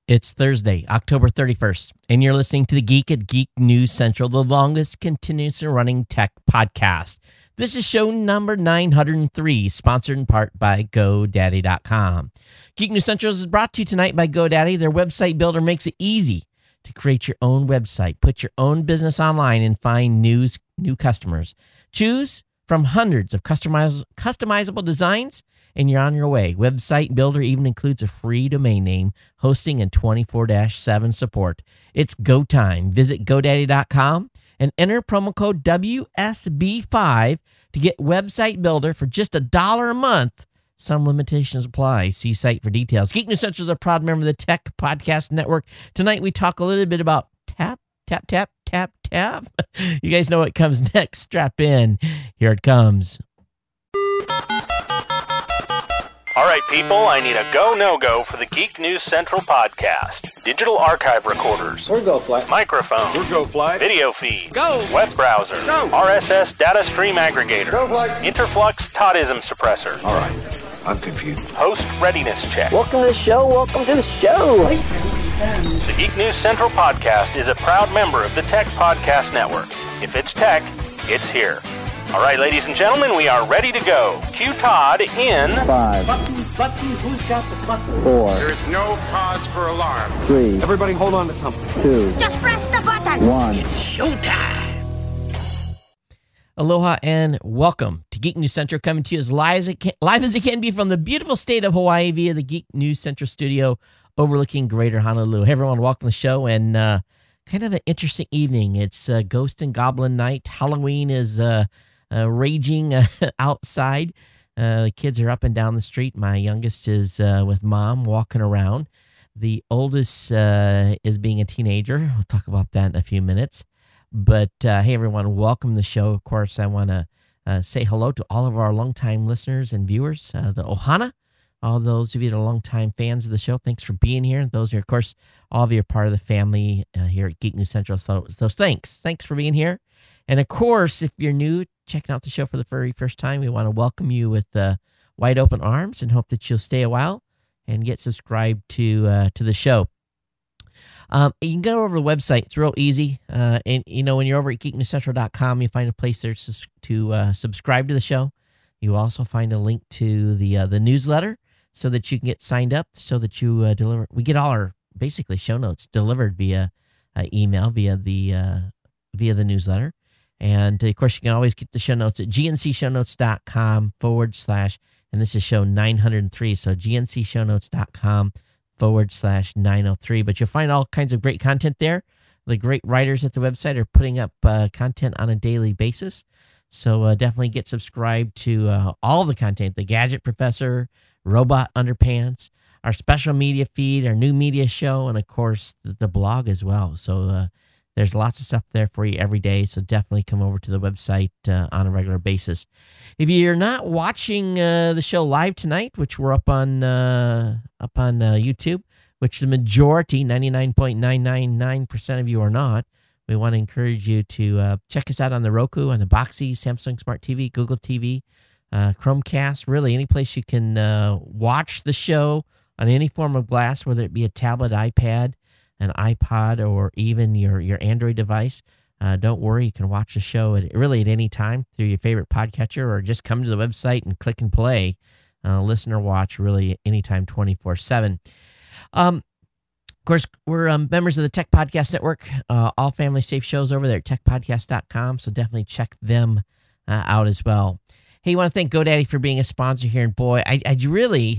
It's Thursday, October 31st, and you're listening to the Geek at Geek News Central, the longest continuously running tech podcast. This is show number 903, sponsored in part by GoDaddy.com. Geek News Central is brought to you tonight by GoDaddy. Their website builder makes it easy to create your own website, put your own business online, and find new customers. Choose from hundreds of customizable designs, and you're on your way. Website Builder even includes a free domain name, hosting, and 24/7 support. It's go time. Visit GoDaddy.com and enter promo code WSB5 to get Website Builder for just $1 a month. Some limitations apply. See site for details. Geek News Central is a proud member of the Tech Podcast Network. Tonight we talk a little bit about tap. You guys know what comes next. Strap in. Here it comes. All right, people, I need a go, no-go for the Geek News Central podcast. Digital archive recorders. We're go fly. Microphone. We're go fly. Video feed. Go. Web browser. Go. RSS data stream aggregator. Go fly. Interflux Toddism suppressor. All right, I'm confused. Host readiness check. Welcome to the show. Voice print confirmed. The Geek News Central podcast is a proud member of the Tech Podcast Network. If it's tech, it's here. All right, ladies and gentlemen, we are ready to go. Cue Todd in 5, Button, who's got the button? 4, There is no cause for alarm. 3, Everybody hold on to something. 2, Just press the button. 1. Aloha and welcome to Geek News Central, coming to you as live as it can be from the beautiful state of Hawaii via the Geek News Central studio overlooking Greater Honolulu. Hey everyone, welcome to the show, and kind of an interesting evening. It's Ghost and Goblin night. Halloween is raging outside. The kids are up and down the street. My youngest is with mom walking around. The oldest is being a teenager. We'll talk about that in a few minutes. But hey, everyone, welcome to the show. Of course, I want to say hello to all of our longtime listeners and viewers, the Ohana, all those of you that are longtime fans of the show. Thanks for being here. Those are, of course, all of you are part of the family here at Geek News Central. So thanks for being here. And of course, if you're new, checking out the show for the very first time, we want to welcome you with wide open arms and hope that you'll stay a while and get subscribed to the show. You can go over the website. It's real easy. And, you know, when you're over at geeknewscentral.com, you find a place there to subscribe to the show. You also find a link to the newsletter so that you can get signed up, so that you deliver. We get all our basically show notes delivered via email, via the newsletter. And, of course, you can always get the show notes at gncshownotes.com / and this is show 903. So gncshownotes.com / 903. But you'll find all kinds of great content there. The great writers at the website are putting up content on a daily basis. So definitely get subscribed to all the content, the Gadget Professor, Robot Underpants, our special media feed, our new media show, and, of course, the blog as well. So there's lots of stuff there for you every day, so definitely come over to the website on a regular basis. If you're not watching the show live tonight, which we're up on YouTube, which the majority, 99.999% of you are not, we want to encourage you to check us out on the Roku, on the Boxee, Samsung Smart TV, Google TV, Chromecast, really any place you can watch the show on any form of glass, whether it be a tablet, iPad, an iPod, or even your Android device. Don't worry, you can watch the show at any time through your favorite podcatcher, or just come to the website and click and play, listen or watch really anytime, 24/7. Of course, we're members of the Tech Podcast Network, all family safe shows over there at techpodcast.com, so definitely check them out as well. Hey, you want to thank GoDaddy for being a sponsor here, and boy, I really...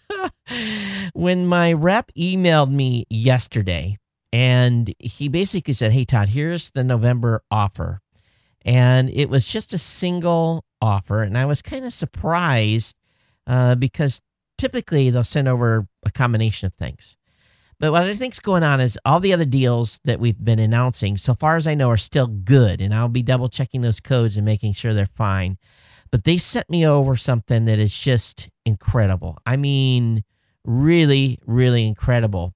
When my rep emailed me yesterday, and he basically said, hey, Todd, here's the November offer. And it was just a single offer, and I was kind of surprised because typically they'll send over a combination of things. But what I think's going on is all the other deals that we've been announcing, so far as I know, are still good, and I'll be double-checking those codes and making sure they're fine. But they sent me over something that is just incredible. I mean, really, really incredible.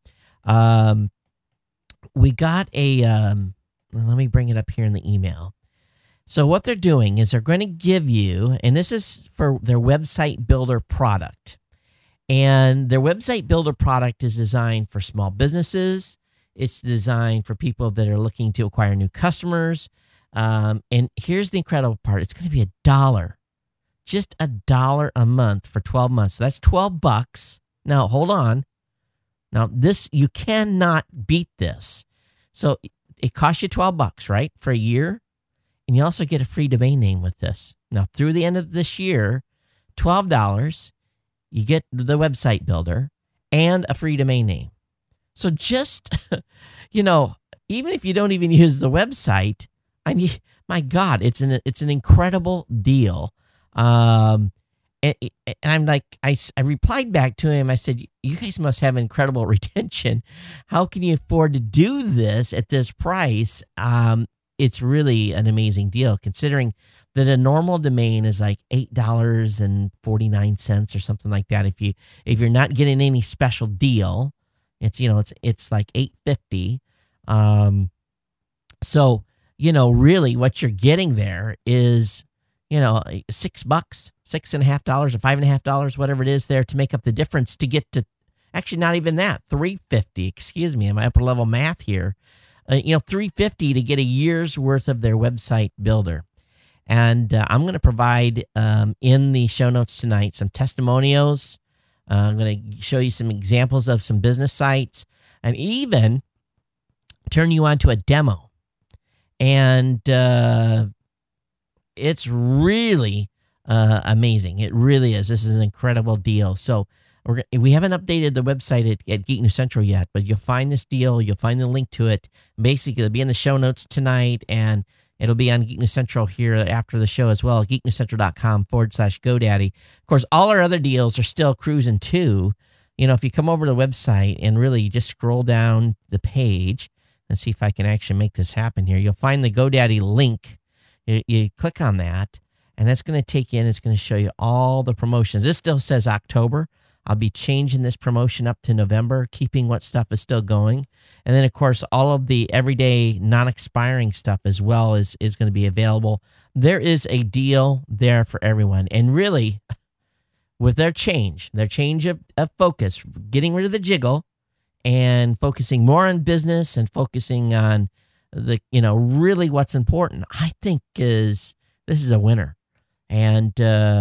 We got a, let me bring it up here in the email. So what they're doing is they're going to give you, and this is for their website builder product, And their website builder product is designed for small businesses. It's designed for people that are looking to acquire new customers. And here's the incredible part. It's going to be $1, just $1 a month for 12 months. So that's $12. Now, hold on. Now, this, you cannot beat this. So it costs you $12, right, for a year. And you also get a free domain name with this. Now, through the end of this year, $12, you get the website builder and a free domain name. So just, even if you don't even use the website, I mean, my God, it's an incredible deal. And I'm like, I replied back to him. I said, you guys must have incredible retention. How can you afford to do this at this price? It's really an amazing deal, considering that a normal domain is like $8.49 or something like that. If you're not getting any special deal, it's like $8.50. So really what you're getting there is $6, $6.50 or $5.50, whatever it is there to make up the difference to get to, actually not even that, $3.50. Excuse me, my upper level math here. $3.50 to get a year's worth of their website builder. And I'm going to provide in the show notes tonight some testimonials. I'm going to show you some examples of some business sites and even turn you on to a demo. And it's really amazing. It really is. This is an incredible deal. So we haven't updated the website at Geek News Central yet, but you'll find this deal. You'll find the link to it. Basically, it'll be in the show notes tonight, and it'll be on Geek News Central here after the show as well, geeknewscentral.com/GoDaddy. Of course, all our other deals are still cruising too. If you come over to the website and really just scroll down the page and see if I can actually make this happen here, you'll find the GoDaddy link. You click on that, and that's going to take you in. It's going to show you all the promotions. This still says October. I'll be changing this promotion up to November, keeping what stuff is still going. And then, of course, all of the everyday non-expiring stuff as well is going to be available. There is a deal there for everyone. And really, with their change of focus, getting rid of the jiggle and focusing more on business and focusing on really what's important, I think this is a winner. And,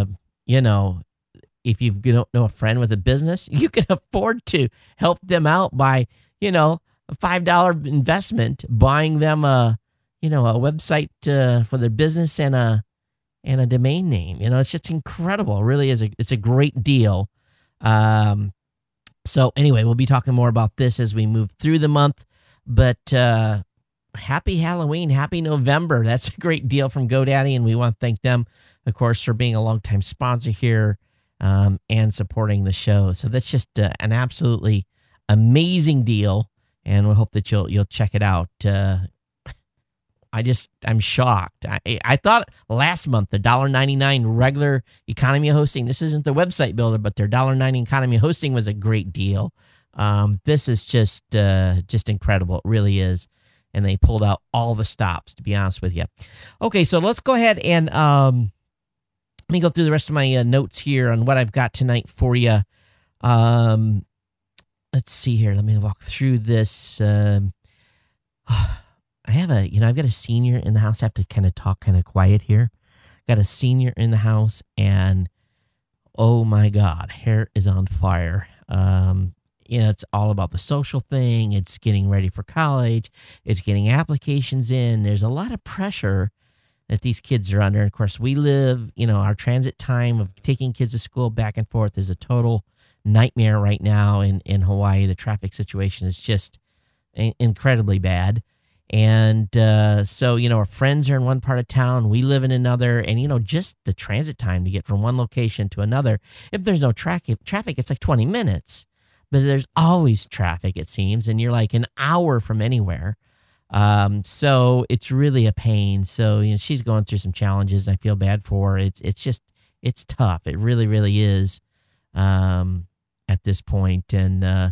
if you don't know a friend with a business, you can afford to help them out by, a $5 investment, buying them a website for their business and a domain name. It's just incredible. It really is. It's a great deal. So anyway, we'll be talking more about this as we move through the month. But happy Halloween, happy November. That's a great deal from GoDaddy, and we want to thank them, of course, for being a longtime sponsor here. And supporting the show. So that's just an absolutely amazing deal, and we hope that you'll check it out. I'm shocked. I thought last month the $1.99 regular economy hosting, this isn't the website builder, but their $1.99 economy hosting was a great deal. This is just incredible. It really is. And they pulled out all the stops, to be honest with you. Okay, so let's go ahead and let me go through the rest of my notes here on what I've got tonight for you. Let's see here. Let me walk through this. I've got a senior in the house. I have to kind of talk kind of quiet here. Got a senior in the house, and oh my God, hair is on fire. It's all about the social thing. It's getting ready for college. It's getting applications in. There's a lot of pressure that these kids are under. And of course, we live, our transit time of taking kids to school back and forth is a total nightmare right now in Hawaii. The traffic situation is just incredibly bad. And so, our friends are in one part of town, we live in another, and, just the transit time to get from one location to another. If there's no traffic, it's like 20 minutes, but there's always traffic, it seems, and you're like an hour from anywhere. So it's really a pain. So, she's going through some challenges. I feel bad for her. It's tough. It really, really is, at this point. And,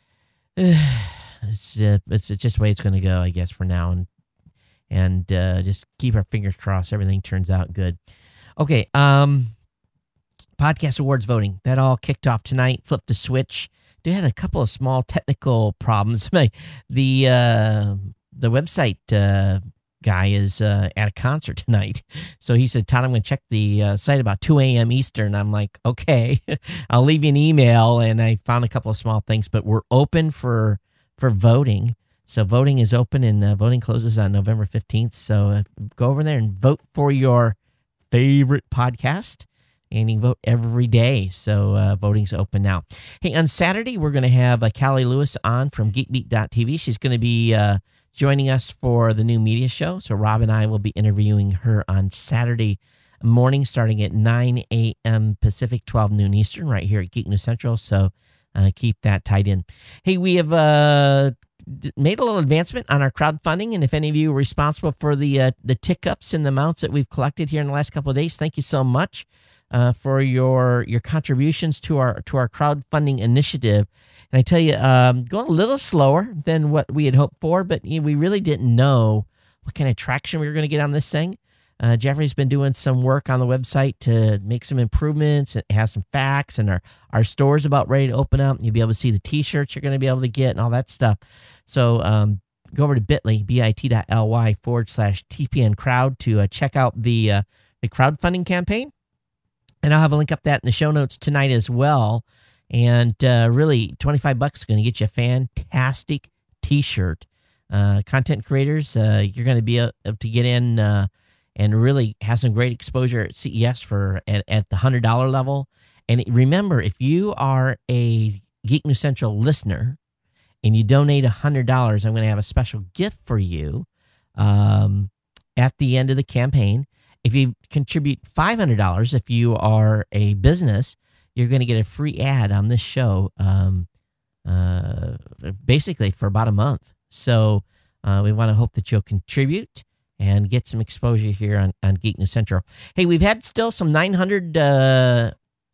it's just the way it's going to go, I guess, for now. And just keep our fingers crossed. Everything turns out good. Okay. Podcast Awards voting, that all kicked off tonight. Flipped the switch. They had a couple of small technical problems. The website guy is at a concert tonight. So he said, Todd, I'm going to check the site about 2 a.m. Eastern. I'm like, okay, I'll leave you an email. And I found a couple of small things, but we're open for voting. So voting is open, and voting closes on November 15th. So go over there and vote for your favorite podcast. And you can vote every day. So voting's open now. Hey, on Saturday, we're going to have Callie Lewis on from GeekBeat.tv. She's going to be joining us for the new media show. So Rob and I will be interviewing her on Saturday morning starting at 9 a.m. Pacific, 12 noon Eastern, right here at Geek News Central. So keep that tied in. Hey, we have made a little advancement on our crowdfunding, and if any of you are responsible for the tick-ups in the amounts that we've collected here in the last couple of days, thank you so much for your contributions to our crowdfunding initiative. And I tell you, going a little slower than what we had hoped for, but we really didn't know what kind of traction we were going to get on this thing. Jeffrey's been doing some work on the website to make some improvements and have some facts, and our store's about ready to open up. You'll be able to see the t-shirts you're going to be able to get and all that stuff. So go over to bit.ly/TPN crowd to check out the crowdfunding campaign. And I'll have a link up that in the show notes tonight as well. And really, $25 is going to get you a fantastic t-shirt. Content creators, you're going to be able to get in and really have some great exposure at CES at the $100 level. And remember, if you are a Geek News Central listener and you donate $100, I'm going to have a special gift for you at the end of the campaign. If you contribute $500, if you are a business, you're going to get a free ad on this show basically for about a month. So we want to hope that you'll contribute and get some exposure here on Geek News Central. Hey, we've had still some 900th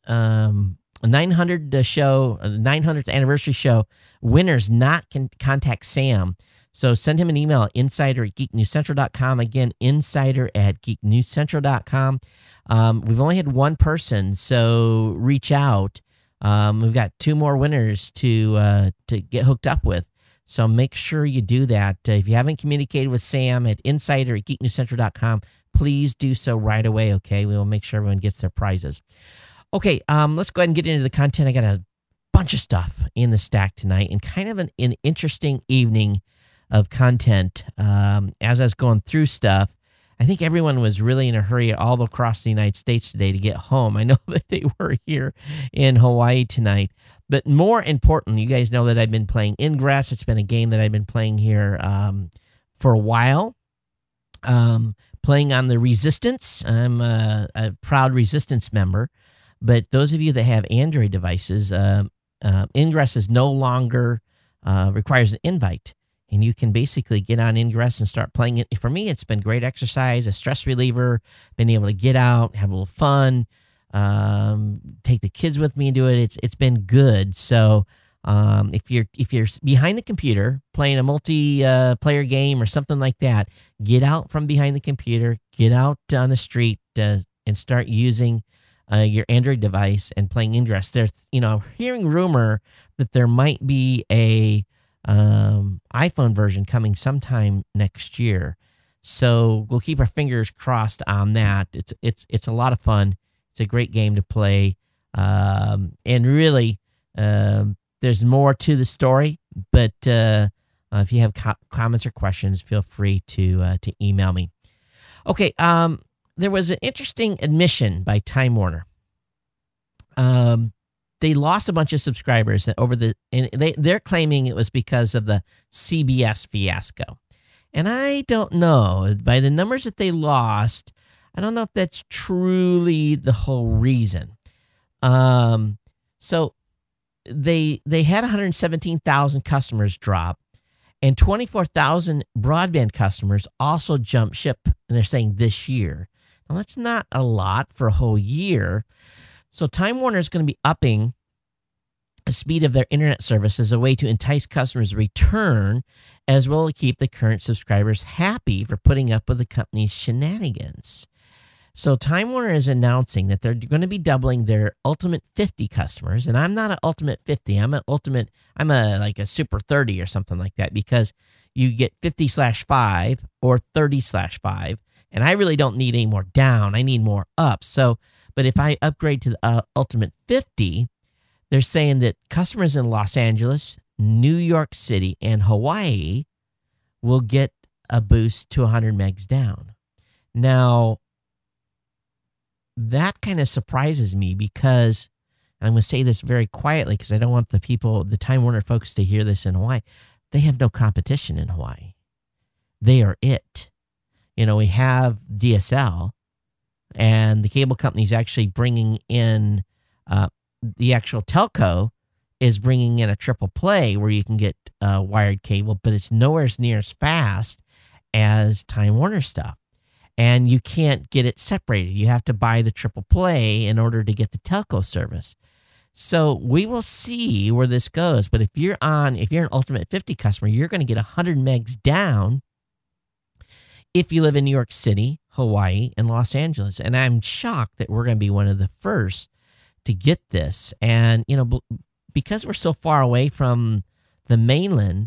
anniversary show winners not contact Sam. So send him an email, insider@geeknewscentral.com. Again, insider@geeknewscentral.com. We've only had one person, so reach out. We've got 2 more winners to get hooked up with. So make sure you do that. If you haven't communicated with Sam at insider@geeknewscentral.com, please do so right away, okay? We will make sure everyone gets their prizes. Okay, let's go ahead and get into the content. I got a bunch of stuff in the stack tonight, and kind of an interesting evening of content. As I was going through stuff, I think everyone was really in a hurry all across the United States today to get home. I know that they were here in Hawaii tonight. But more important, you guys know that I've been playing Ingress. It's been a game that I've been playing here for a while. Playing on the Resistance. I'm a proud Resistance member. But those of you that have Android devices, Ingress is no longer requires an invite. And you can basically get on Ingress and start playing it. For me, it's been great exercise, a stress reliever, been able to get out, have a little fun, take the kids with me and do it. It's been good. So if you're behind the computer playing a multiplayer game or something like that, get out from behind the computer, get out on the street and start using your Android device and playing Ingress. There's, hearing rumor that there might be a iPhone version coming sometime next year. So we'll keep our fingers crossed on that. It's a lot of fun. It's a great game to play. And really, there's more to the story, but if you have comments or questions, feel free to email me. Okay, there was an interesting admission by Time Warner. They lost a bunch of subscribers and they're claiming it was because of the CBS fiasco. And I don't know, by the numbers that they lost, I don't know if that's truly the whole reason. So they had 117,000 customers drop, and 24,000 broadband customers also jumped ship, and they're saying this year. Now, that's not a lot for a whole year. So Time Warner is going to be upping the speed of their internet service as a way to entice customers to return, as well as keep the current subscribers happy for putting up with the company's shenanigans. So Time Warner is announcing that they're going to be doubling their Ultimate 50 customers. And I'm not an Ultimate 50. I'm like a Super 30 or something like that, because you get 50/5 or 30/5. And I really don't need any more down. I need more up. But if I upgrade to the Ultimate 50, they're saying that customers in Los Angeles, New York City, and Hawaii will get a boost to 100 megs down. Now, that kind of surprises me, because, and I'm going to say this very quietly because I don't want the Time Warner folks to hear this in Hawaii. They have no competition in Hawaii. They are it. We have DSL, and the cable company's actually bringing in, the actual telco is bringing in a triple play where you can get wired cable, but it's nowhere near as fast as Time Warner stuff. And you can't get it separated. You have to buy the triple play in order to get the telco service. So we will see where this goes. But if you're an Ultimate 50 customer, you're going to get 100 megs down if you live in New York City, Hawaii, and Los Angeles. And I'm shocked that we're going to be one of the first to get this. And, because we're so far away from the mainland,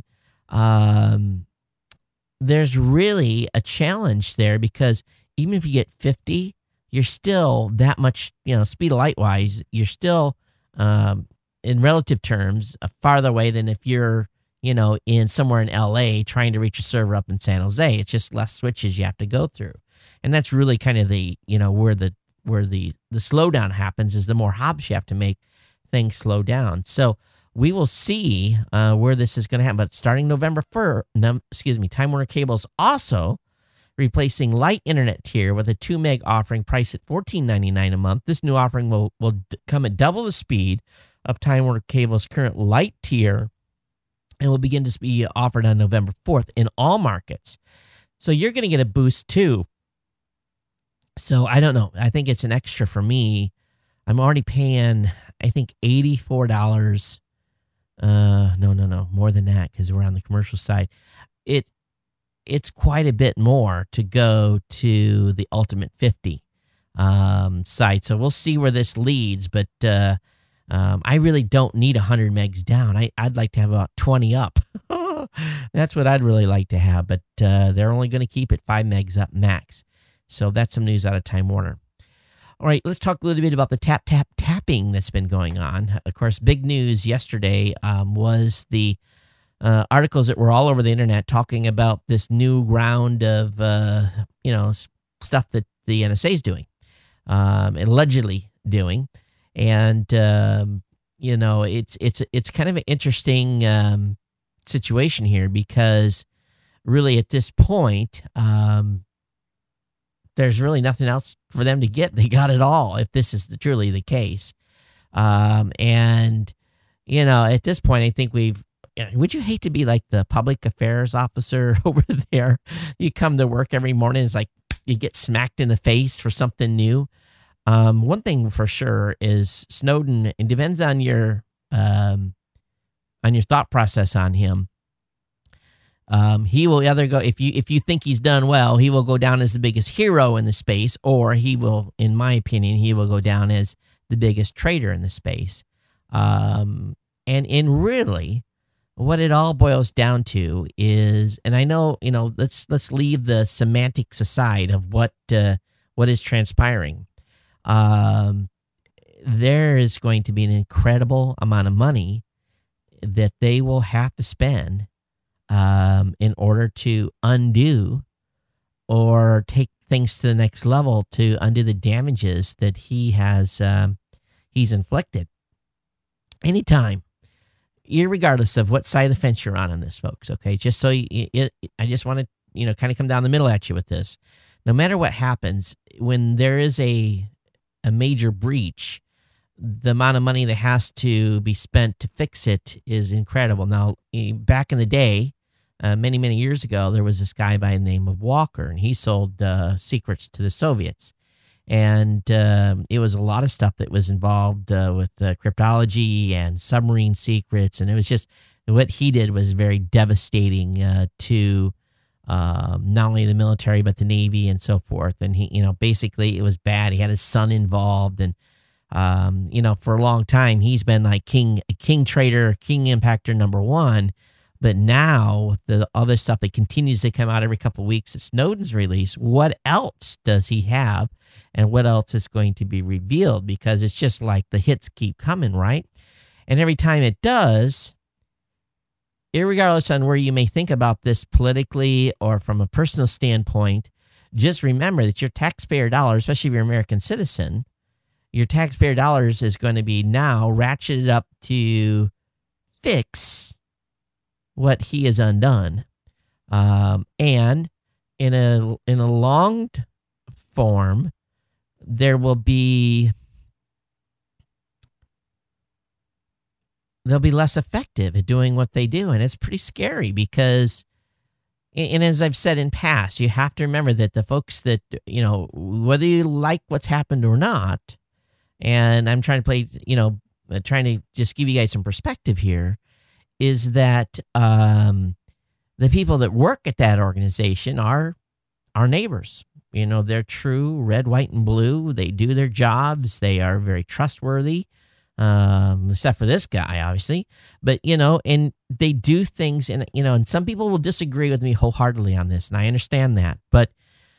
there's really a challenge there, because even if you get 50, you're still that much, speed of light wise, you're still, in relative terms, farther away than if you're, in somewhere in LA trying to reach a server up in San Jose. It's just less switches you have to go through. And that's really kind of the, where the slowdown happens, is the more hops you have to make, things slow down. So we will see where this is going to happen. But starting November 1st, Time Warner Cable's also replacing Light Internet tier with a 2 meg offering priced at $14.99 a month. This new offering will come at double the speed of Time Warner Cable's current Light tier, and will begin to be offered on November 4th in all markets. So you're going to get a boost too. So I don't know. I think it's an extra for me. I'm already paying, I think, $84. No, more than that, because we're on the commercial side. It's quite a bit more to go to the Ultimate 50 site. So we'll see where this leads, but I really don't need 100 megs down. I'd like to have about 20 up. That's what I'd really like to have, but they're only going to keep it 5 megs up max. So that's some news out of Time Warner. All right, let's talk a little bit about the tapping that's been going on. Of course, big news yesterday was the articles that were all over the internet talking about this new round of stuff that the NSA is doing, allegedly doing, and it's kind of an interesting situation here, because really at this point, there's really nothing else for them to get. They got it all, if this is truly the case. At this point, I think would you hate to be like the public affairs officer over there? You come to work every morning, it's like you get smacked in the face for something new. One thing for sure is Snowden, it depends on your thought process on him. He will either go, if you think he's done well, he will go down as the biggest hero in the space, or he will, in my opinion, he will go down as the biggest traitor in the space. And really, what it all boils down to is, and I know, let's leave the semantics aside of what is transpiring. There is going to be an incredible amount of money that they will have to spend in order to undo or take things to the next level, to undo the damages that he's inflicted. Anytime, irregardless of what side of the fence you're on this, folks, okay? Just so I just want to, kind of come down the middle at you with this. No matter what happens, when there is a major breach, the amount of money that has to be spent to fix it is incredible. Now, back in the day, many, many years ago, there was this guy by the name of Walker, and he sold secrets to the Soviets. And it was a lot of stuff that was involved with cryptology and submarine secrets. And it was just, what he did was very devastating to not only the military, but the Navy and so forth. And he, basically it was bad. He had his son involved, and, for a long time, he's been like king trader, king impactor number one. But now the other stuff that continues to come out every couple of weeks at Snowden's release, what else does he have, and what else is going to be revealed? Because it's just like the hits keep coming, right? And every time it does, irregardless on where you may think about this politically or from a personal standpoint, just remember that your taxpayer dollars, especially if you're an American citizen, your taxpayer dollars is going to be now ratcheted up to fix what he has undone. And in a long form, they'll be less effective at doing what they do. And it's pretty scary because, and as I've said in past, you have to remember that the folks that, whether you like what's happened or not, and I'm trying to play, trying to just give you guys some perspective here, is that the people that work at that organization are our neighbors. They're true red, white, and blue. They do their jobs. They are very trustworthy, except for this guy, obviously. But, and they do things, and some people will disagree with me wholeheartedly on this, and I understand that. But,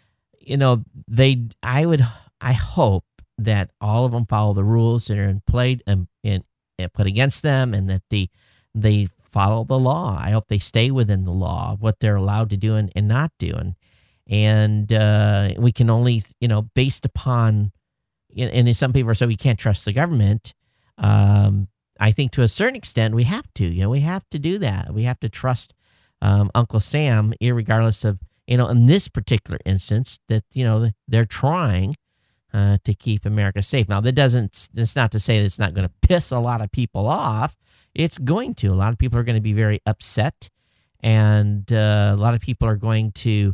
I hope that all of them follow the rules that are in play and put against them, and that they follow the law. I hope they stay within the law of what they're allowed to do and not do. And we can only, based upon, and some people are saying we can't trust the government. I think to a certain extent we have to. We have to do that. We have to trust Uncle Sam, irregardless of, in this particular instance, that, they're trying to keep America safe. Now, that's not to say that it's not going to piss a lot of people off. It's going to. A lot of people are going to be very upset, and a lot of people are going to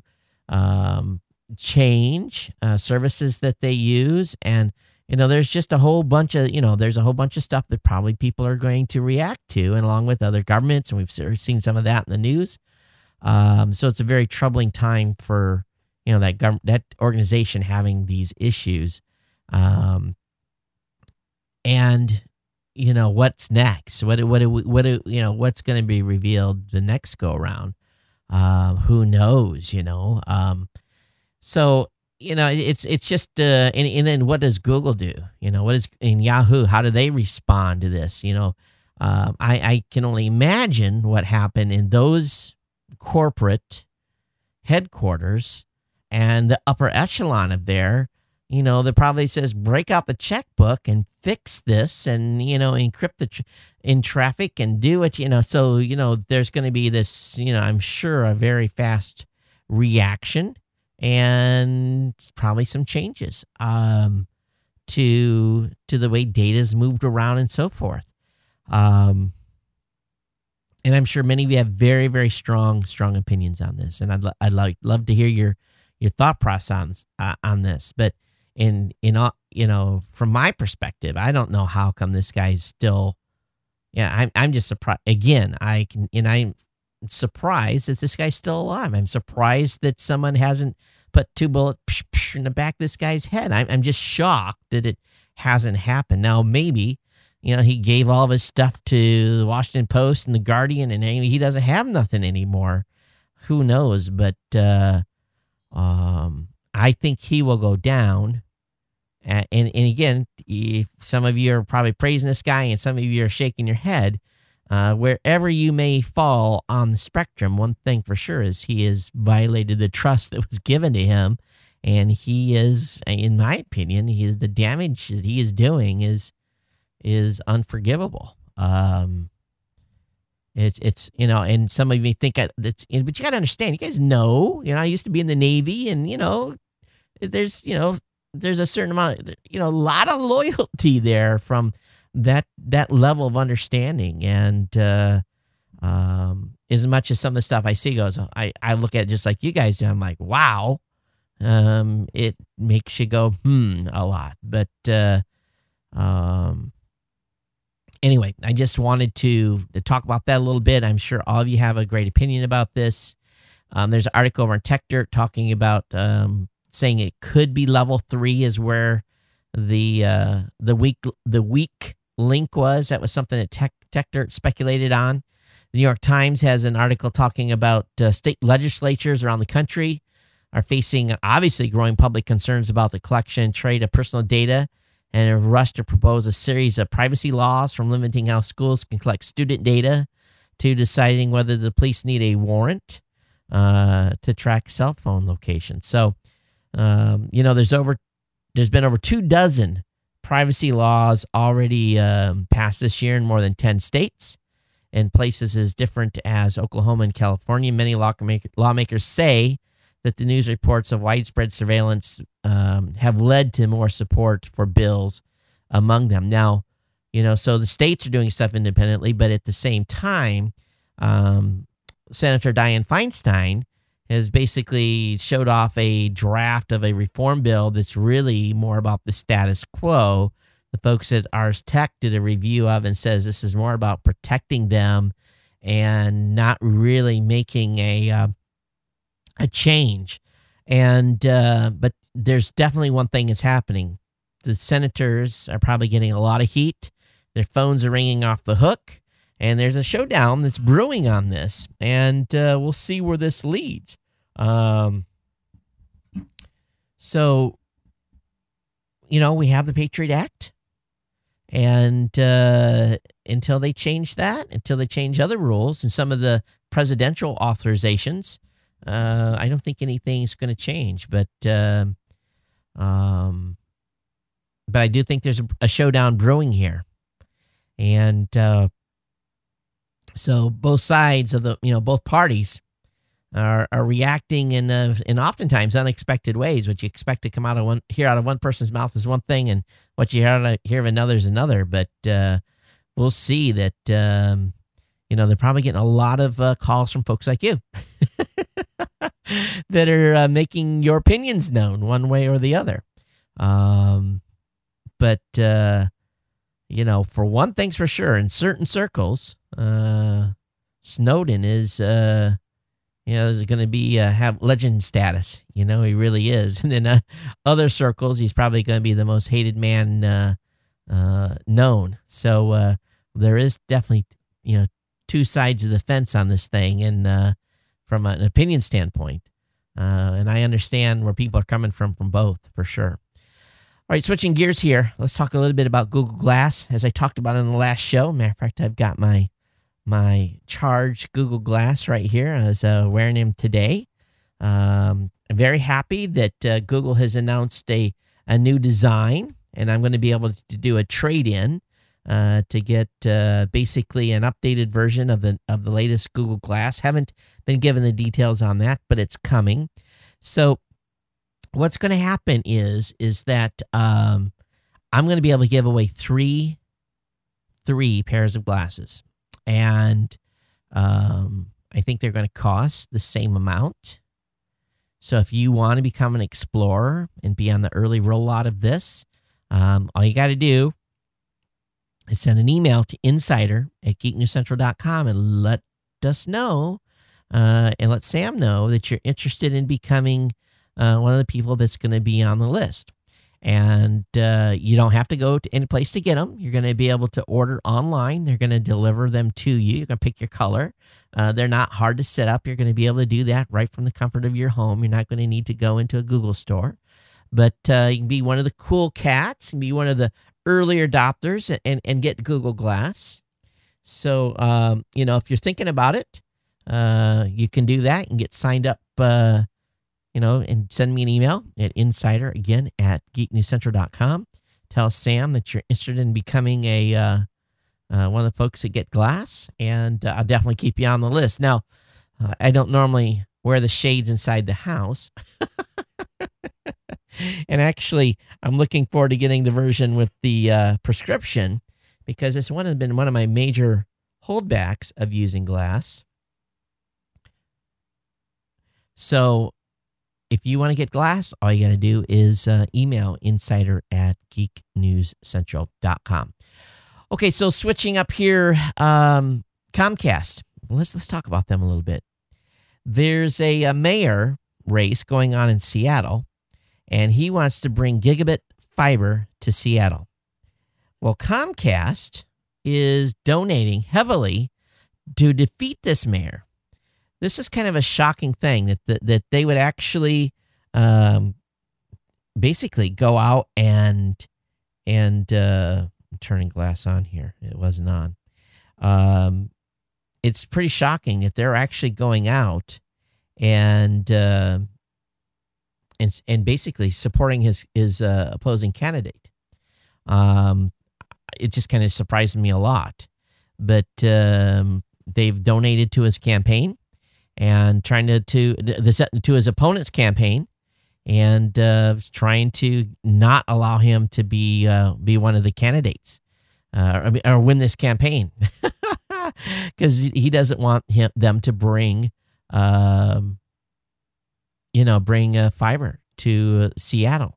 change services that they use. And, there's just a whole bunch of, there's a whole bunch of stuff that probably people are going to react to, and along with other governments, and we've seen some of that in the news. So it's a very troubling time for, that organization having these issues. And, what's next? What's going to be revealed the next go around? Who knows? So it's just and then what does Google do? What is in Yahoo? How do they respond to this? I can only imagine what happened in those corporate headquarters and the upper echelon of there. That probably says break out the checkbook and fix this, and encrypt in traffic and do it. So there's going to be this. I'm sure a very fast reaction and probably some changes to the way data is moved around and so forth. And I'm sure many of you have very, very strong opinions on this, and I'd love to hear your thought process on this, but. From my perspective, I don't know how come this guy's still. Yeah, I'm just surprised. Again, I'm surprised that this guy's still alive. I'm surprised that someone hasn't put two bullets in the back of this guy's head. I'm just shocked that it hasn't happened. Now, maybe he gave all of his stuff to the Washington Post and the Guardian, and he doesn't have nothing anymore. Who knows? But I think he will go down. And again, if some of you are probably praising this guy and some of you are shaking your head, wherever you may fall on the spectrum, one thing for sure is he has violated the trust that was given to him. And he is, in my opinion, the damage that he is doing is unforgivable. It's and some of you think that's, but you got to understand, you guys know, I used to be in the Navy, and there's a certain amount, a lot of loyalty there from that level of understanding. And as much as some of the stuff I see goes, I look at it just like you guys do. I'm like, wow. It makes you go, a lot. But anyway, I just wanted to talk about that a little bit. I'm sure all of you have a great opinion about this. There's an article over in TechDirt talking about saying it could be level 3 is where the weak link was. That was something that TechDirt speculated on. The New York Times has an article talking about state legislatures around the country are facing obviously growing public concerns about the collection and trade of personal data, and a rush to propose a series of privacy laws, from limiting how schools can collect student data to deciding whether the police need a warrant to track cell phone locations. So, there's been over 24 privacy laws already passed this year in more than 10 states. In places as different as Oklahoma and California, many lawmakers say that the news reports of widespread surveillance have led to more support for bills among them. Now, so the states are doing stuff independently, but at the same time, Senator Dianne Feinstein has basically showed off a draft of a reform bill that's really more about the status quo. The folks at Ars Tech did a review of and says this is more about protecting them and not really making a change. And but there's definitely one thing that's happening. The senators are probably getting a lot of heat. Their phones are ringing off the hook, and there's a showdown that's brewing on this. And we'll see where this leads. So, we have the Patriot Act. And until they change that, until they change other rules and some of the presidential authorizations, I don't think anything's going to change. But I do think there's a showdown brewing here. And so both sides of both parties are reacting in oftentimes unexpected ways. What you expect to come out of one person's mouth is one thing, and what you hear of another is another. But we'll see that they're probably getting a lot of calls from folks like you that are making your opinions known one way or the other. But for one thing's for sure, in certain circles, Snowden is is going to be have legend status. He really is. And in other circles, he's probably going to be the most hated man known. So there is definitely two sides of the fence on this thing, and from an opinion standpoint, and I understand where people are coming from both for sure. All right, switching gears here, let's talk a little bit about Google Glass. As I talked about in the last show, matter of fact, I've got my charged Google Glass right here. I was wearing him today. I'm very happy that Google has announced a new design, and I'm going to be able to do a trade-in to get basically an updated version of the latest Google Glass. Haven't been given the details on that, but it's coming. So what's going to happen is that I'm going to be able to give away three pairs of glasses. And I think they're going to cost the same amount. So if you want to become an explorer and be on the early rollout of this, all you got to do is send an email to insider@geeknewscentral.com and let us know and let Sam know that you're interested in becoming one of the people that's going to be on the list. And you don't have to go to any place to get them. You're going to be able to order online. They're going to deliver them to you. You're going to pick your color. They're not hard to set up. You're going to be able to do that right from the comfort of your home. You're not going to need to go into a Google store. But you can be one of the cool cats and be one of the early adopters and get Google Glass. So, if you're thinking about it, you can do that and get signed up and send me an email at insider, again, @geeknewscentral.com. Tell Sam that you're interested in becoming one of the folks that get glass, and I'll definitely keep you on the list. Now, I don't normally wear the shades inside the house. And actually, I'm looking forward to getting the version with the prescription, because it's been one of my major holdbacks of using glass. So if you want to get glass, all you got to do is email insider@geeknewscentral.com. Okay, so switching up here, Comcast. Let's talk about them a little bit. there's a mayor race going on in Seattle, and he wants to bring gigabit fiber to Seattle. Well, Comcast is donating heavily to defeat this mayor. This is kind of a shocking thing that they would actually basically go out and I'm turning glass on here. It wasn't on. It's pretty shocking that they're actually going out and basically supporting his opposing candidate. It just kind of surprised me a lot, but they've donated to his campaign and trying to his opponent's campaign, and trying to not allow him to be one of the candidates or win this campaign, because he doesn't want them to bring fiber to Seattle.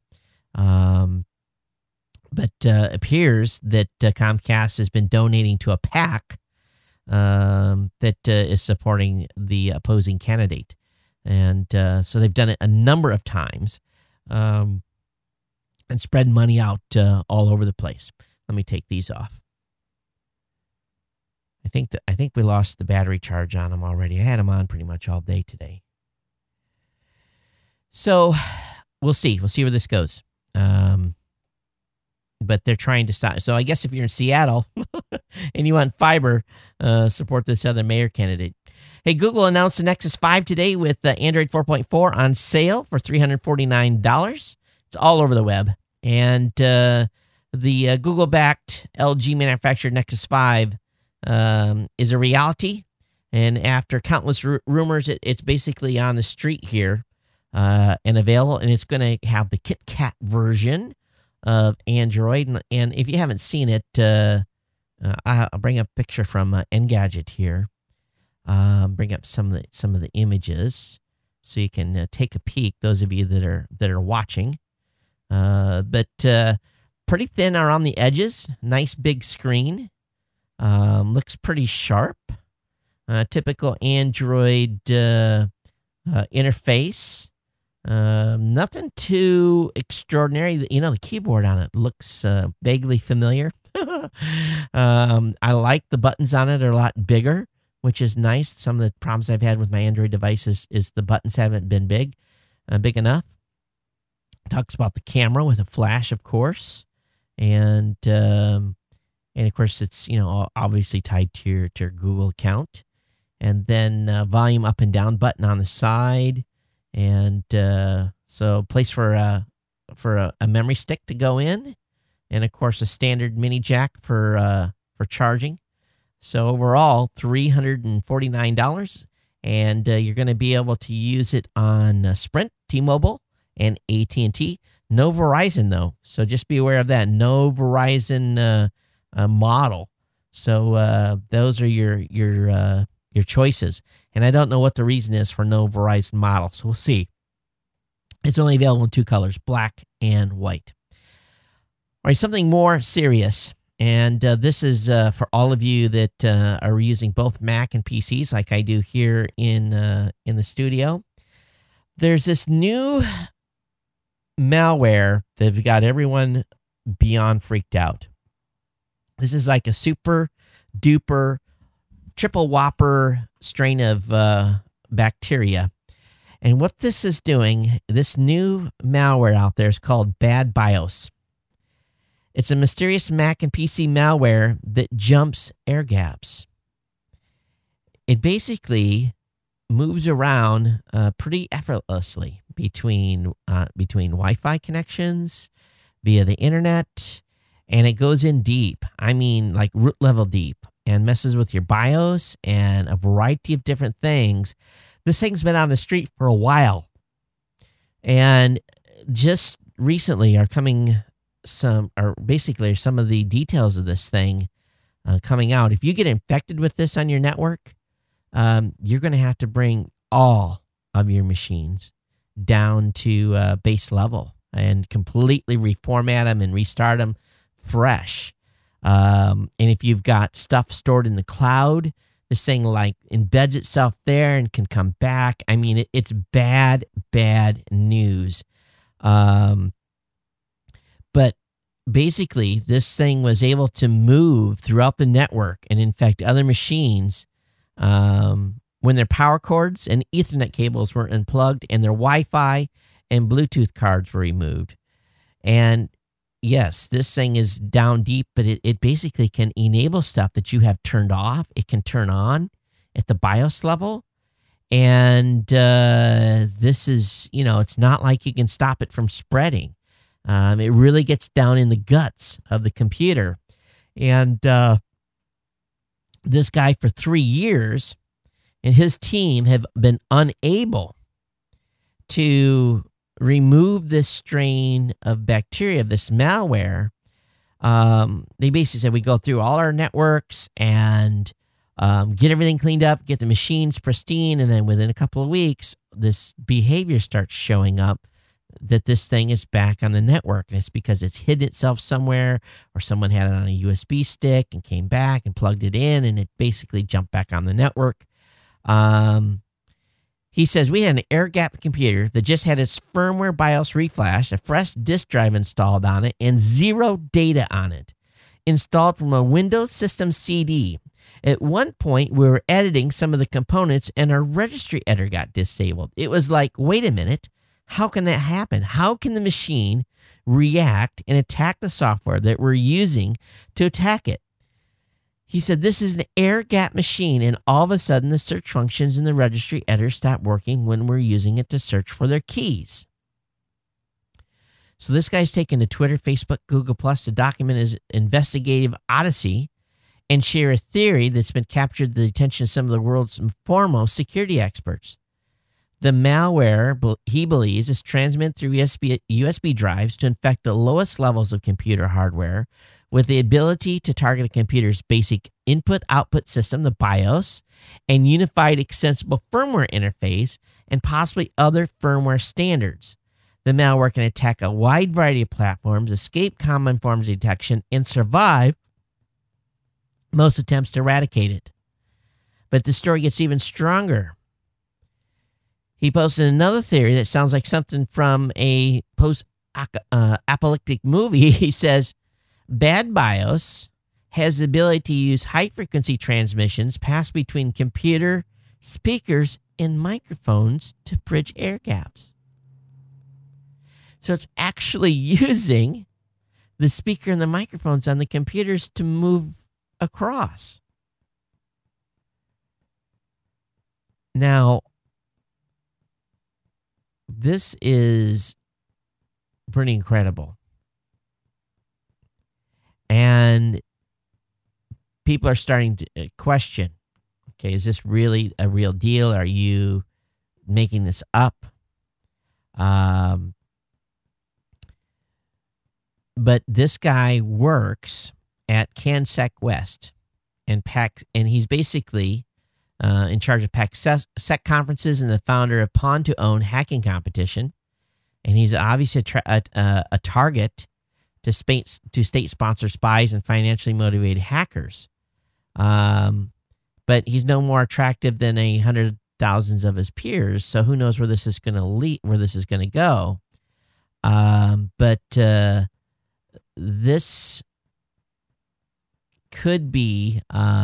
But appears that Comcast has been donating to a PAC that is supporting the opposing candidate. And so they've done it a number of times and spread money out all over the place. Let me take these off. I think we lost the battery charge on them already. I had them on pretty much all day today. So we'll see. We'll see where this goes. But they're trying to stop. So I guess if you're in Seattle and you want fiber, support this other mayor candidate. Hey, Google announced the Nexus 5 today with Android 4.4 on sale for $349. It's all over the web. And the Google-backed LG manufactured Nexus 5 is a reality. And after countless rumors, it's basically on the street here and available. And it's going to have the KitKat version of Android. And if you haven't seen it, I'll bring up a picture from Engadget here. Bring up some of the images so you can take a peek. Those of you that are watching, but pretty thin around the edges. Nice big screen. Looks pretty sharp. Typical Android interface. Nothing too extraordinary. The keyboard on it looks vaguely familiar. I like the buttons on it are a lot bigger, which is nice. Some of the problems I've had with my Android devices is the buttons haven't been big enough. Talks about the camera with a flash, of course, and of course it's obviously tied to your Google account, and then volume up and down button on the side, and so place for a memory stick to go in, and of course a standard mini jack for charging. So overall, $349, and you're going to be able to use it on Sprint, T-Mobile, and AT&T. No Verizon, though, so just be aware of that. No Verizon model. So those are your choices. And I don't know what the reason is for no Verizon model, so we'll see. It's only available in two colors, black and white. All right, something more serious. And this is for all of you that are using both Mac and PCs like I do here in the studio. There's this new malware that got everyone beyond freaked out. This is like a super duper triple whopper strain of bacteria. And what this is doing, this new malware out there is called Bad BIOS. It's a mysterious Mac and PC malware that jumps air gaps. It basically moves around pretty effortlessly between Wi-Fi connections, via the internet, and it goes in deep. I mean, like root level deep, and messes with your BIOS and a variety of different things. This thing's been on the street for a while, and just recently some of the details of this thing coming out. If you get infected with this on your network, you're going to have to bring all of your machines down to base level and completely reformat them and restart them fresh. And if you've got stuff stored in the cloud This thing like embeds itself there and can come back. I mean, it's bad news. But basically, this thing was able to move throughout the network and infect other machines when their power cords and Ethernet cables were unplugged and their Wi-Fi and Bluetooth cards were removed. And yes, this thing is down deep, but it basically can enable stuff that you have turned off. It can turn on at the BIOS level. And this is, it's not like you can stop it from spreading. It really gets down in the guts of the computer. And this guy for 3 years and his team have been unable to remove this strain of bacteria, this malware. They basically said we go through all our networks and get everything cleaned up, get the machines pristine, and then within a couple of weeks, this behavior starts showing up that this thing is back on the network, and it's because it's hidden itself somewhere, or someone had it on a USB stick and came back and plugged it in, and it basically jumped back on the network. He says, we had an air-gapped computer that just had its firmware BIOS reflashed, a fresh disk drive installed on it, and zero data on it, installed from a Windows System CD. At one point, we were editing some of the components, and our registry editor got disabled. It was like, wait a minute, how can that happen? How can the machine react and attack the software that we're using to attack it? He said, this is an air-gapped machine, and all of a sudden the search functions in the registry editor stop working when we're using it to search for their keys. So this guy's taken to Twitter, Facebook, Google Plus to document his investigative odyssey and share a theory that's been captured the attention of some of the world's foremost security experts. The malware, he believes, is transmitted through USB drives to infect the lowest levels of computer hardware, with the ability to target a computer's basic input-output system, the BIOS, and unified extensible firmware interface, and possibly other firmware standards. The malware can attack a wide variety of platforms, escape common forms of detection, and survive most attempts to eradicate it. But the story gets even stronger. He posted another theory that sounds like something from a post-apocalyptic movie. He says, bad BIOS has the ability to use high-frequency transmissions passed between computer, speakers, and microphones to bridge air gaps. So it's actually using the speaker and the microphones on the computers to move across. Now, this is pretty incredible. And people are starting to question, okay, is this really a real deal? Are you making this up? But this guy works at CanSec West, and he's basically in charge of PACSec conferences and the founder of Pawn to Own hacking competition. And he's obviously a target to state-sponsored spies and financially motivated hackers. But he's no more attractive than 100,000 of his peers. So who knows where this is going to lead, where this is going to go. But this could be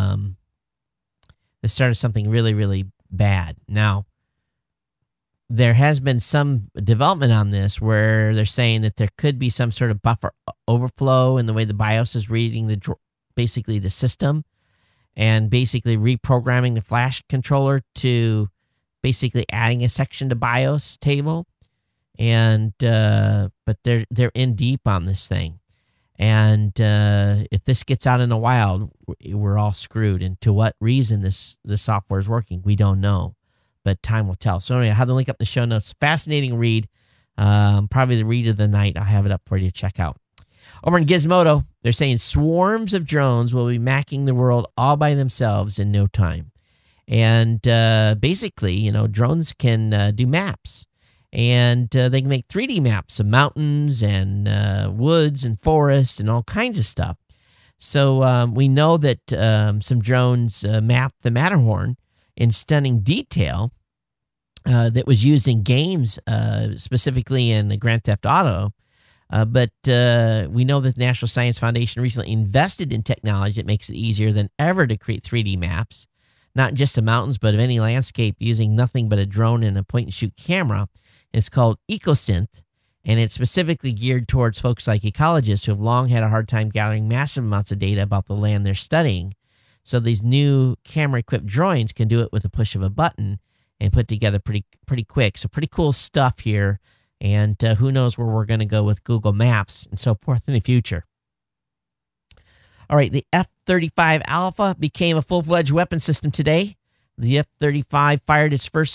the start of something really, really bad. Now, there has been some development on this where they're saying that there could be some sort of buffer overflow in the way the BIOS is reading basically the system, and basically reprogramming the flash controller to basically adding a section to BIOS table. And but they're in deep on this thing. And if this gets out in the wild, we're all screwed. And to what reason this software is working, we don't know. But time will tell. So anyway, I have the link up in the show notes. Fascinating read. Probably the read of the night. I'll have it up for you to check out. Over in Gizmodo, they're saying swarms of drones will be macking the world all by themselves in no time. And basically, drones can do maps. And they can make 3D maps of mountains and woods and forests and all kinds of stuff. So we know that some drones mapped the Matterhorn in stunning detail that was used in games, specifically in the Grand Theft Auto. But we know that the National Science Foundation recently invested in technology that makes it easier than ever to create 3D maps, not just of mountains, but of any landscape using nothing but a drone and a point-and-shoot camera. It's called EcoSynth, and it's specifically geared towards folks like ecologists who have long had a hard time gathering massive amounts of data about the land they're studying. So these new camera-equipped drones can do it with a push of a button and put together pretty quick. So pretty cool stuff here. And who knows where we're going to go with Google Maps and so forth in the future. All right, the F-35 Alpha became a full-fledged weapon system today. The F-35 fired its first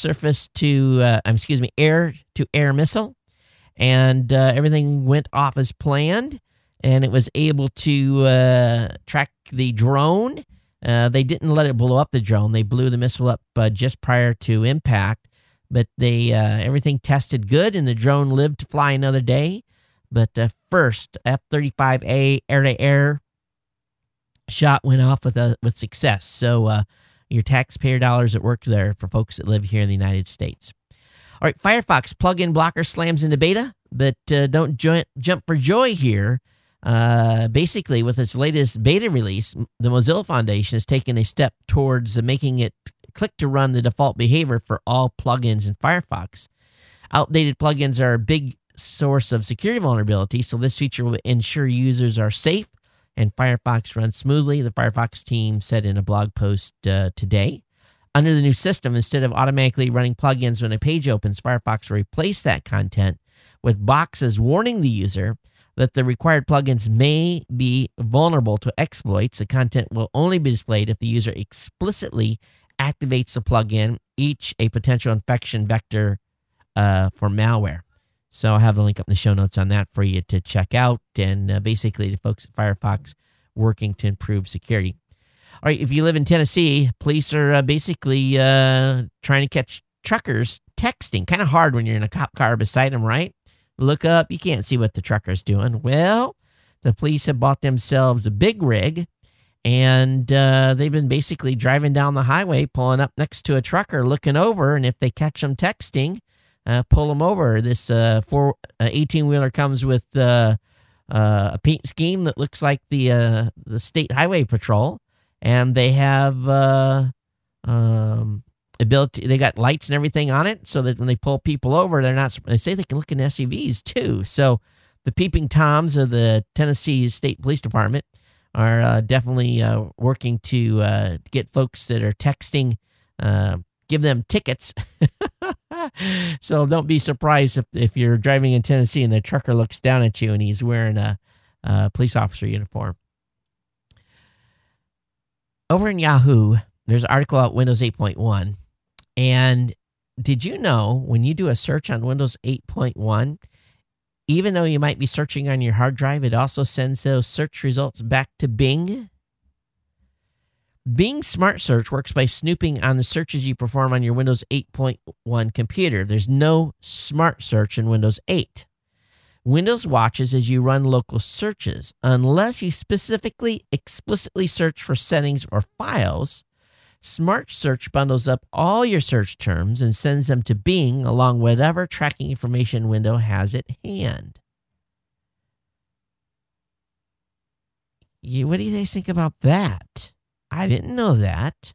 air-to-air missile, and everything went off as planned, and it was able to track the drone. They didn't let it blow up the drone. They blew the missile up just prior to impact. But they everything tested good, and the drone lived to fly another day. But the first F-35A air-to-air shot went off with success. So your taxpayer dollars at work there for folks that live here in the United States. All right, Firefox plugin blocker slams into beta, but don't jump for joy here. Basically, with its latest beta release, the Mozilla Foundation has taken a step towards making it click to run the default behavior for all plugins in Firefox. Outdated plugins are a big source of security vulnerability, so this feature will ensure users are safe and Firefox runs smoothly, the Firefox team said in a blog post today. Under the new system, instead of automatically running plugins when a page opens, Firefox will replace that content with boxes warning the user that the required plugins may be vulnerable to exploits. The content will only be displayed if the user explicitly activates the plugin, each a potential infection vector for malware. So I'll have the link up in the show notes on that for you to check out. And basically, the folks at Firefox working to improve security. All right, if you live in Tennessee, police are basically trying to catch truckers texting. Kind of hard when you're in a cop car beside them, right? Look up, you can't see what the trucker's doing. Well, the police have bought themselves a big rig, and they've been basically driving down the highway, pulling up next to a trucker, looking over, and if they catch them texting, pull them over. This 18-wheeler comes with a paint scheme that looks like the State Highway Patrol, and they have ability. They got lights and everything on it, so that when they pull people over, they're not. They say they can look in SUVs too. So the peeping toms of the Tennessee State Police Department are definitely working to get folks that are texting, give them tickets. So don't be surprised if you're driving in Tennessee and the trucker looks down at you and he's wearing a police officer uniform. Over in Yahoo, there's an article about Windows 8.1. And did you know when you do a search on Windows 8.1, even though you might be searching on your hard drive, it also sends those search results back to Bing? Bing Smart Search works by snooping on the searches you perform on your Windows 8.1 computer. There's no Smart Search in Windows 8. Windows watches as you run local searches. Unless you explicitly search for settings or files, Smart Search bundles up all your search terms and sends them to Bing along with whatever tracking information window has at hand. What do you guys think about that? I didn't know that.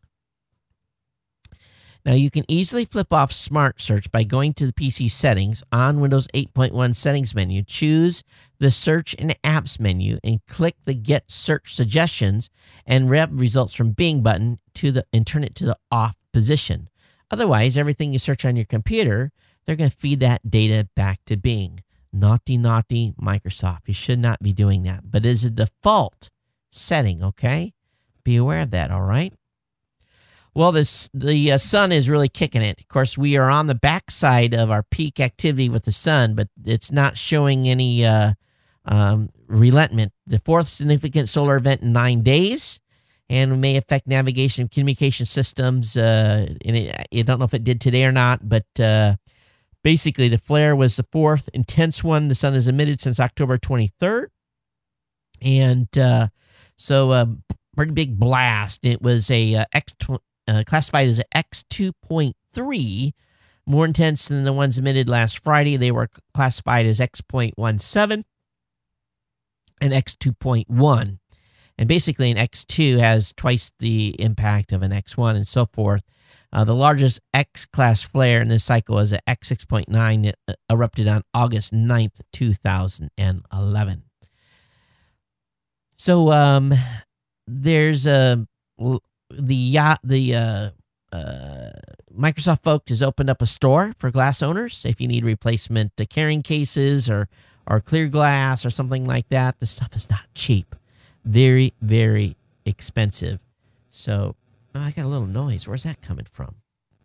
Now, you can easily flip off Smart Search by going to the PC settings on Windows 8.1 settings menu, choose the Search and Apps menu, and click the Get Search Suggestions and grab results from Bing button and turn it to the off position. Otherwise, everything you search on your computer, they're going to feed that data back to Bing. Naughty, naughty Microsoft. You should not be doing that. But it is a default setting, okay? Be aware of that, all right? Well, the sun is really kicking it. Of course, we are on the backside of our peak activity with the sun, but it's not showing any relentless. The fourth significant solar event in 9 days, and may affect navigation and communication systems. I don't know if it did today or not, but basically the flare was the fourth intense one the sun has emitted since October 23rd. And So pretty big blast. It was a classified as an X2.3, more intense than the ones emitted last Friday. They were classified as X.17 and X2.1. And basically an X2 has twice the impact of an X1 and so forth. The largest X-class flare in this cycle is an X6.9 that erupted on August 9th, 2011. So there's the Microsoft folks has opened up a store for glass owners. If you need replacement carrying cases or clear glass or something like that, this stuff is not cheap. Very, very expensive. So, I got a little noise. Where's that coming from?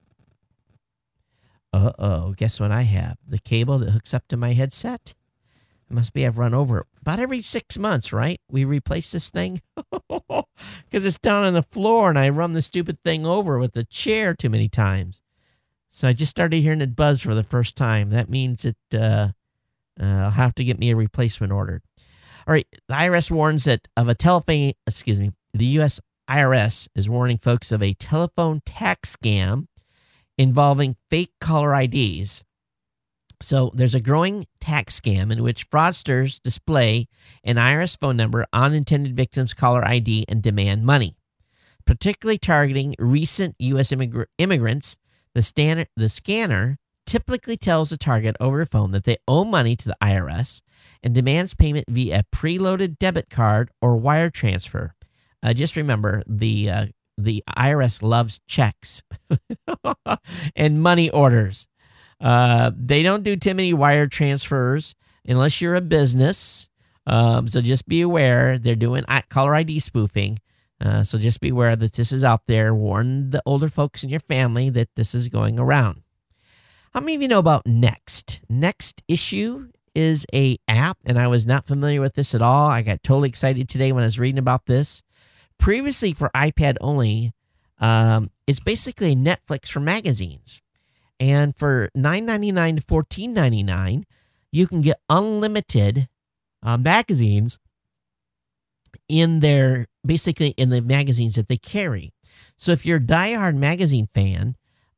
Uh-oh. Guess what I have? The cable that hooks up to my headset? It must be I've run over it. About every 6 months, right? We replace this thing. Because it's down on the floor and I run the stupid thing over with the chair too many times. So I just started hearing it buzz for the first time. That means I'll have to get me a replacement ordered. All right, the IRS warns that of a telephone, the U.S. IRS is warning folks of a telephone tax scam involving fake caller IDs. So there's a growing tax scam in which fraudsters display an IRS phone number on intended victims' caller ID and demand money. Particularly targeting recent U.S. immigrants, the scanner typically tells the target over the phone that they owe money to the IRS and demands payment via a preloaded debit card or wire transfer. Just remember, the IRS loves checks and money orders. They don't do too many wire transfers unless you're a business. So just be aware they're doing caller ID spoofing. So just be aware that this is out there. Warn the older folks in your family that this is going around. How many of you know about Next? Next Issue is a app, and I was not familiar with this at all. I got totally excited today when I was reading about this. Previously for iPad only, it's basically Netflix for magazines. And for $9.99 to $14.99, you can get unlimited magazines in the magazines that they carry. So if you're a diehard magazine fan,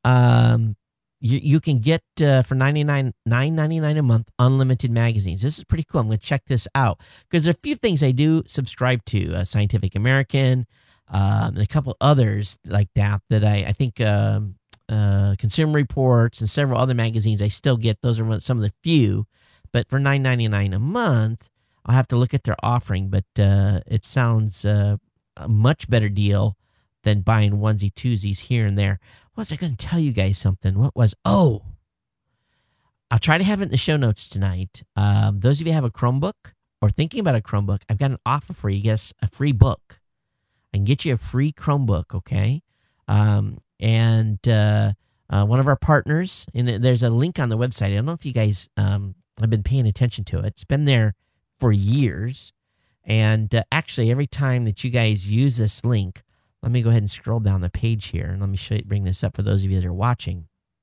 you can get for $9.99 a month unlimited magazines. This is pretty cool. I'm going to check this out because there are a few things I do subscribe to, Scientific American, and a couple others like that I think Consumer Reports and several other magazines I still get. Those are some of the few, but for $9.99 a month, I'll have to look at their offering, but it sounds a much better deal than buying onesie twosies here and there. Was I going to tell you guys something? I'll try to have it in the show notes tonight. Those of you who have a Chromebook or thinking about a Chromebook, I've got an offer for you. Guess a free book. I can get you a free Chromebook, okay? And one of our partners, and there's a link on the website. I don't know if you guys have been paying attention to it. It's been there for years. And actually, every time that you guys use this link, let me go ahead and scroll down the page here, and let me bring this up for those of you that are watching.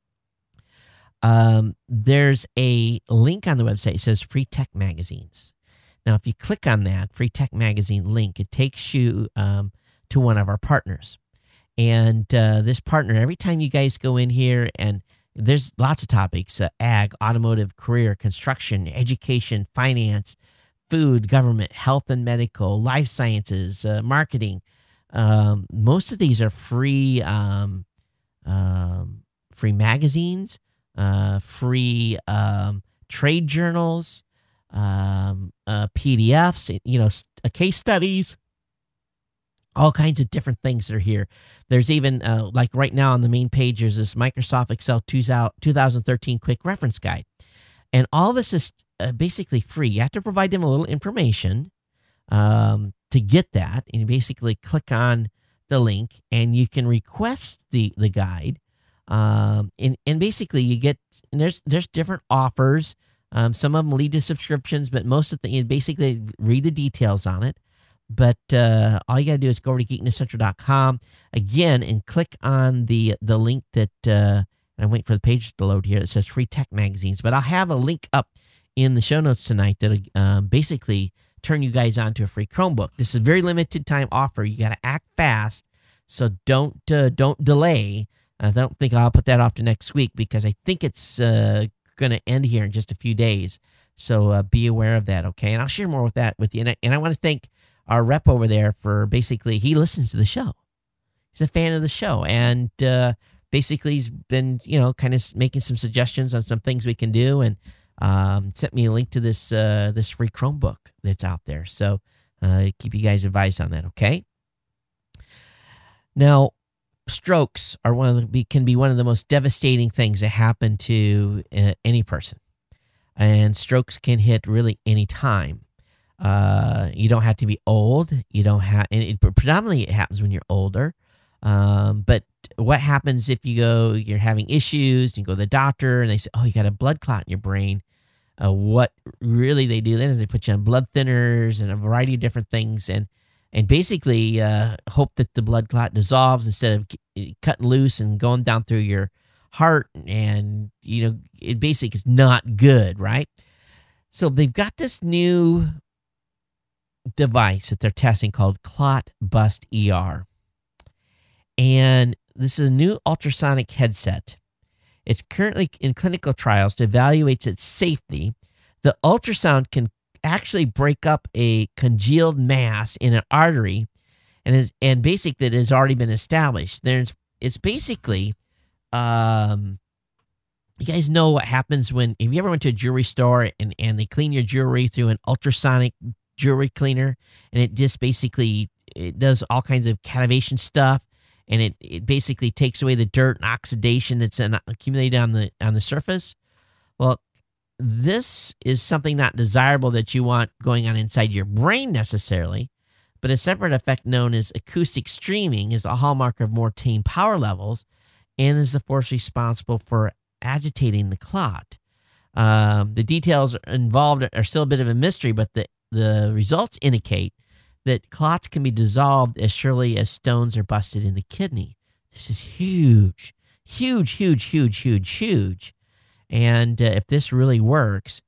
There's a link on the website. It says Free Tech Magazines. Now, if you click on that Free Tech Magazine link, it takes you to one of our partners. And this partner, every time you guys go in here, and there's lots of topics, ag, automotive, career, construction, education, finance, food, government, health and medical, life sciences, marketing. Most of these are free magazines, free trade journals, PDFs, case studies, all kinds of different things that are here. There's even, like right now on the main page, there's this Microsoft Excel 2013 Quick Reference Guide. And all this is basically free. You have to provide them a little information to get that, and you basically click on the link and you can request the guide. And basically you get, and there's different offers. Some of them lead to subscriptions, but most of the basically read the details on it. But all you got to do is go over to geeknewscentral.com again and click on the link that, and I'm waiting for the page to load here. It says Free Tech Magazines, but I'll have a link up in the show notes tonight that basically turn you guys on to a free Chromebook. This is a very limited time offer. You got to act fast, so don't delay. I don't think I'll put that off to next week because I think it's going to end here in just a few days. So be aware of that, okay? And I'll share more with that with you. And I want to thank our rep over there for basically, he listens to the show. He's a fan of the show. And basically he's been, kind of making some suggestions on some things we can do, and sent me a link to this free Chromebook that's out there. So keep you guys advised on that, okay? Now, strokes are can be one of the most devastating things that happen to any person, and strokes can hit really any time. You don't have to be old. You don't have, and predominantly it happens when you're older. But what happens if you're having issues, and you go to the doctor and they say, oh, you got a blood clot in your brain. What really they do then is they put you on blood thinners and a variety of different things, and basically hope that the blood clot dissolves instead of cutting loose and going down through your heart. And, it basically is not good, right? So they've got this new device that they're testing called Clot Bust ER. And this is a new ultrasonic headset. It's currently in clinical trials to evaluate its safety. The ultrasound can actually break up a congealed mass in an artery, and basically that has already been established. It's basically, you guys know what happens if you ever went to a jewelry store and they clean your jewelry through an ultrasonic jewelry cleaner, and it just basically, it does all kinds of cativation stuff, and it basically takes away the dirt and oxidation that's accumulated on the surface. Well, this is something not desirable that you want going on inside your brain necessarily, but a separate effect known as acoustic streaming is the hallmark of more tame power levels and is the force responsible for agitating the clot. The details involved are still a bit of a mystery, but the results indicate that clots can be dissolved as surely as stones are busted in the kidney. This is huge, huge, huge, huge, huge, huge. And if this really works,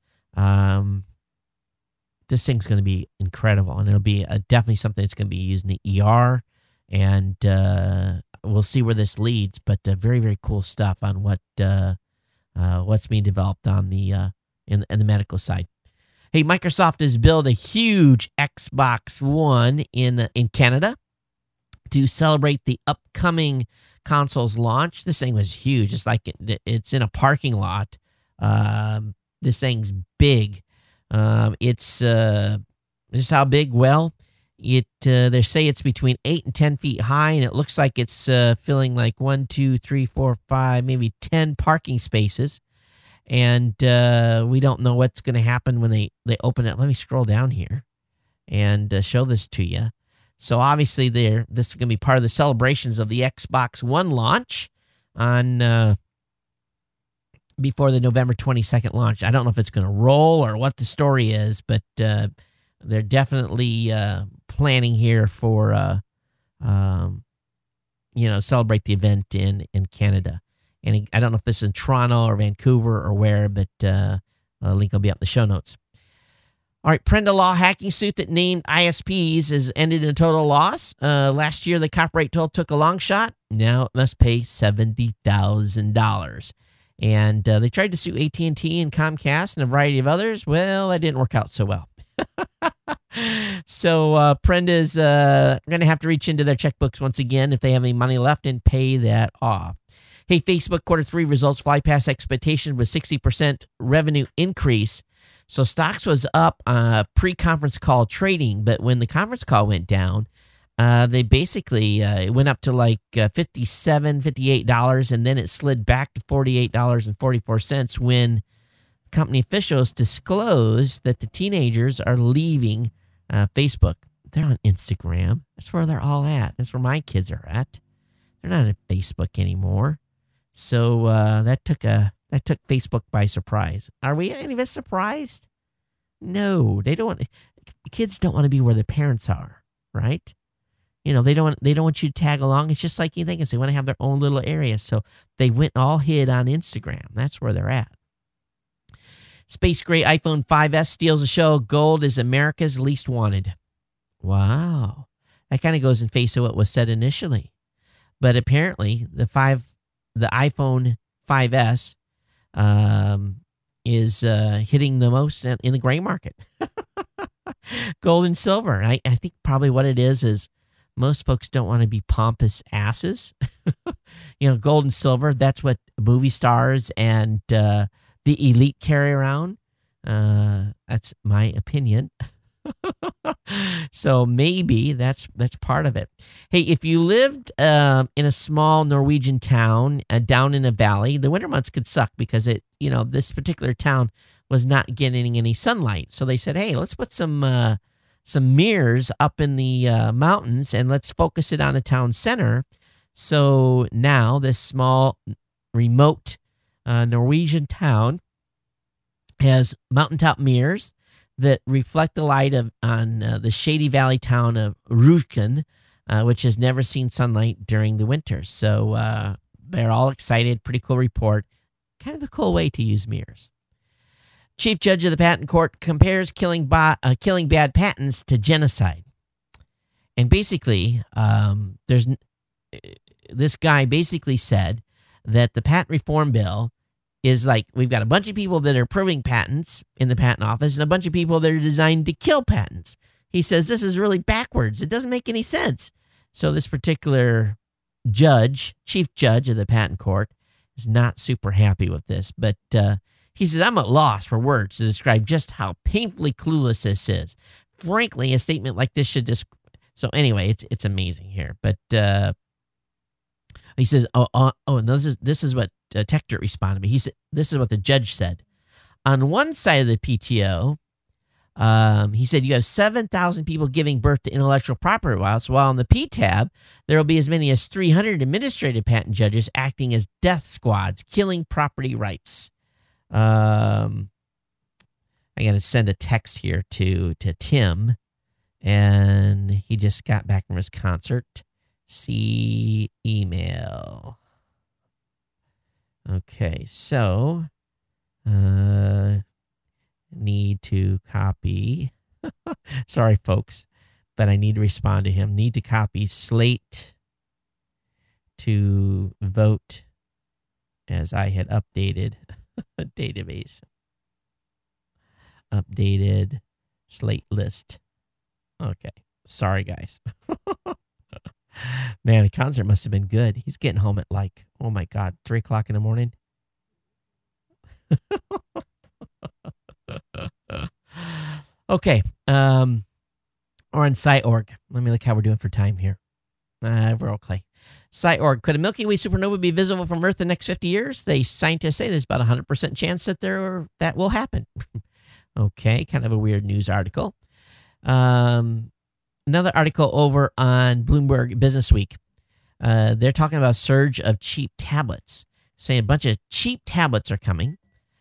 this thing's going to be incredible. And it'll be definitely something that's going to be used in the ER. And we'll see where this leads. But very, very cool stuff on what's being developed on the in the medical side. Hey, Microsoft has built a huge Xbox One in Canada to celebrate the upcoming console's launch. This thing was huge. It's like it's in a parking lot. This thing's big. It's just how big? Well, they say it's between 8 and 10 feet high, and it looks like it's filling like 1, 2, 3, 4, 5, maybe 10 parking spaces. And we don't know what's going to happen when they open it. Let me scroll down here and show this to you. So obviously this is going to be part of the celebrations of the Xbox One launch on before the November 22nd launch. I don't know if it's going to roll or what the story is, but they're definitely planning here for celebrate the event in Canada. And I don't know if this is in Toronto or Vancouver or where, but a link will be up in the show notes. All right, Prenda Law hacking suit that named ISPs has ended in a total loss. Last year, the copyright toll took a long shot. Now it must pay $70,000. And they tried to sue AT&T and Comcast and a variety of others. Well, that didn't work out so well. So Prenda's going to have to reach into their checkbooks once again if they have any money left and pay that off. Hey, Facebook Q3 results fly past expectations with 60% revenue increase. So stocks was up pre-conference call trading, but when the conference call went down, they basically it went up to like $57, $58, and then it slid back to $48.44 when company officials disclosed that the teenagers are leaving Facebook. They're on Instagram. That's where they're all at. That's where my kids are at. They're not on Facebook anymore. So that took Facebook by surprise. Are we any of us surprised? No, they don't. Kids don't want to be where their parents are, right? They don't want you to tag along. It's just like anything else. They want to have their own little area. So they went all hid on Instagram. That's where they're at. Space gray iPhone 5S steals the show. Gold is America's least wanted. Wow. That kind of goes in face of what was said initially. But apparently, the iPhone 5S is hitting the most in the gray market. Gold and silver. I think probably what it is most folks don't want to be pompous asses. Gold and silver, that's what movie stars and the elite carry around. That's my opinion. So maybe that's part of it. Hey, if you lived in a small Norwegian town down in a valley, the winter months could suck because this particular town was not getting any sunlight. So they said, hey, let's put some mirrors up in the mountains and let's focus it on a town center. So now this small, remote Norwegian town has mountaintop mirrors that reflect the light on the shady valley town of Rjukan, which has never seen sunlight during the winter. So they're all excited. Pretty cool report. Kind of a cool way to use mirrors. Chief Judge of the Patent Court compares killing bad patents to genocide. And basically, this guy basically said that the patent reform bill is like, we've got a bunch of people that are approving patents in the patent office and a bunch of people that are designed to kill patents. He says this is really backwards. It doesn't make any sense. So this particular chief judge of the patent court, is not super happy with this. But he says, I'm at loss for words to describe just how painfully clueless this is. Frankly, a statement like this should just... So anyway, it's amazing here. But he says, no, this is what Techdirt responded. He said, this is what the judge said. On one side of the PTO, he said you have 7,000 people giving birth to intellectual property rights, while on the PTAB, there will be as many as 300 administrative patent judges acting as death squads, killing property rights. I got to send a text here to Tim, and he just got back from his concert. See email. Okay, so need to copy. Sorry, folks, but I need to respond to him. Need to copy slate to vote as I had updated database. Updated slate list. Okay, sorry, guys. Man, the concert must have been good. He's getting home at like, oh my God, 3 o'clock in the morning. Okay. We're on Sci.org. Let me look how we're doing for time here. We're okay. Sci.org. Could a Milky Way supernova be visible from Earth in the next 50 years? Scientists say there's about a 100% chance that will happen. Okay, kind of a weird news article. Another article over on Bloomberg Business Week. They're talking about a surge of cheap tablets, saying a bunch of cheap tablets are coming.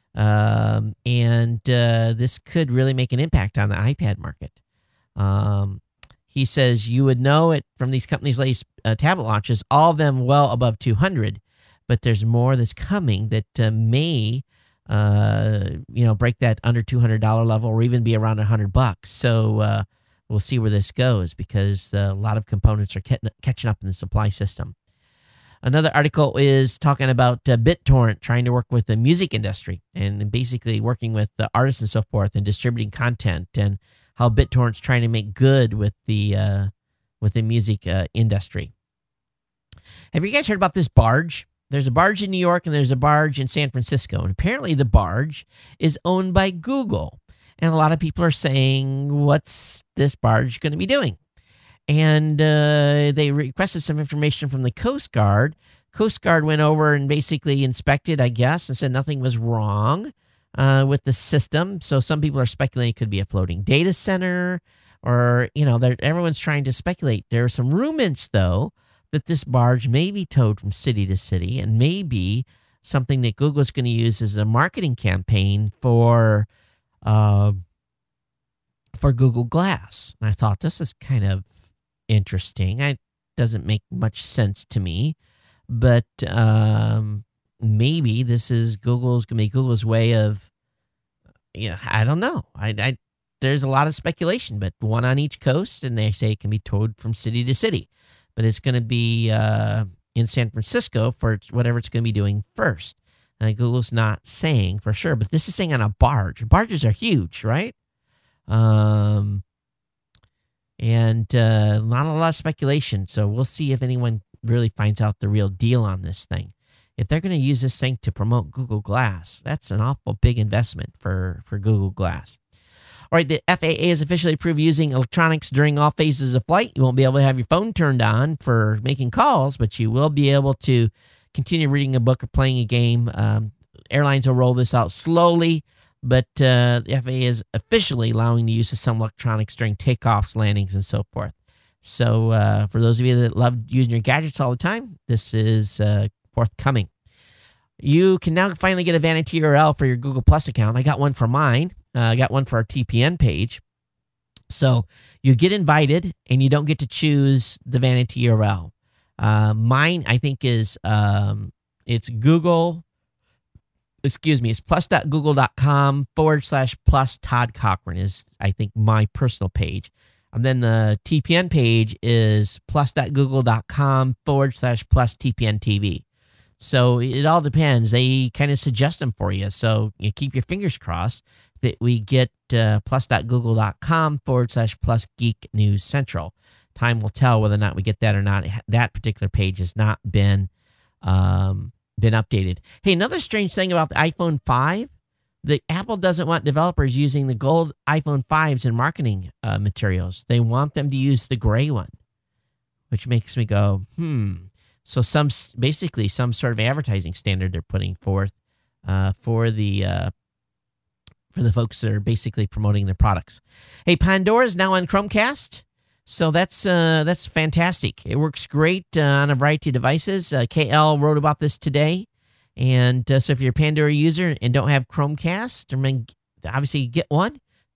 And this could really make an impact on the iPad market. He says you would know it from these companies' latest tablet launches, all of them well above 200, but there's more that's coming that may break that under $200 level or even be around $100. So we'll see where this goes because a lot of components are catching up in the supply system. Another article is talking about BitTorrent trying to work with the music industry and basically working with the artists and so forth and distributing content, and how BitTorrent's trying to make good with the music industry. Have you guys heard about this barge? There's a barge in New York and there's a barge in San Francisco, and apparently the barge is owned by Google. And a lot of people are saying, what's this barge going to be doing? And they requested some information from the Coast Guard. Coast Guard went over and basically inspected, I guess, and said nothing was wrong with the system. So some people are speculating it could be a floating data center, or, everyone's trying to speculate. There are some rumors, though, that this barge may be towed from city to city and may be something that Google's going to use as a marketing campaign for Google Glass. And I thought this is kind of interesting. It doesn't make much sense to me, but maybe this is Google's way of I don't know. There's a lot of speculation, but one on each coast, and they say it can be towed from city to city. But it's going to be in San Francisco for whatever it's going to be doing first. Google's not saying for sure, but this is saying on a barge. Barges are huge, right? And not a lot of speculation. So we'll see if anyone really finds out the real deal on this thing. If they're going to use this thing to promote Google Glass, that's an awful big investment for Google Glass. All right, the FAA has officially approved using electronics during all phases of flight. You won't be able to have your phone turned on for making calls, but you will be able to continue reading a book or playing a game. Airlines will roll this out slowly, but the FAA is officially allowing the use of some electronics during takeoffs, landings, and so forth. So for those of you that love using your gadgets all the time, this is forthcoming. You can now finally get a vanity URL for your Google Plus account. I got one for mine. I got one for our TPN page. So you get invited, and you don't get to choose the vanity URL. Mine, I think, is it's Google. It's plus.google.com/plus Todd Cochran is, I think, my personal page. And then the TPN page is plus.google.com/plus TPN TV. So it all depends. They kind of suggest them for you. So you keep your fingers crossed that we get plus.google.com/plus Geek News Central. Time will tell whether or not we get that or not. That particular page has not been updated. Hey, another strange thing about the iPhone 5, the Apple doesn't want developers using the gold iPhone 5s in marketing materials. They want them to use the gray one, which makes me go, So some sort of advertising standard they're putting forth for the folks that are basically promoting their products. Hey, Pandora is now on Chromecast. So that's fantastic. It works great on a variety of devices. KL wrote about this today. And so if you're a Pandora user and don't have Chromecast, obviously get one,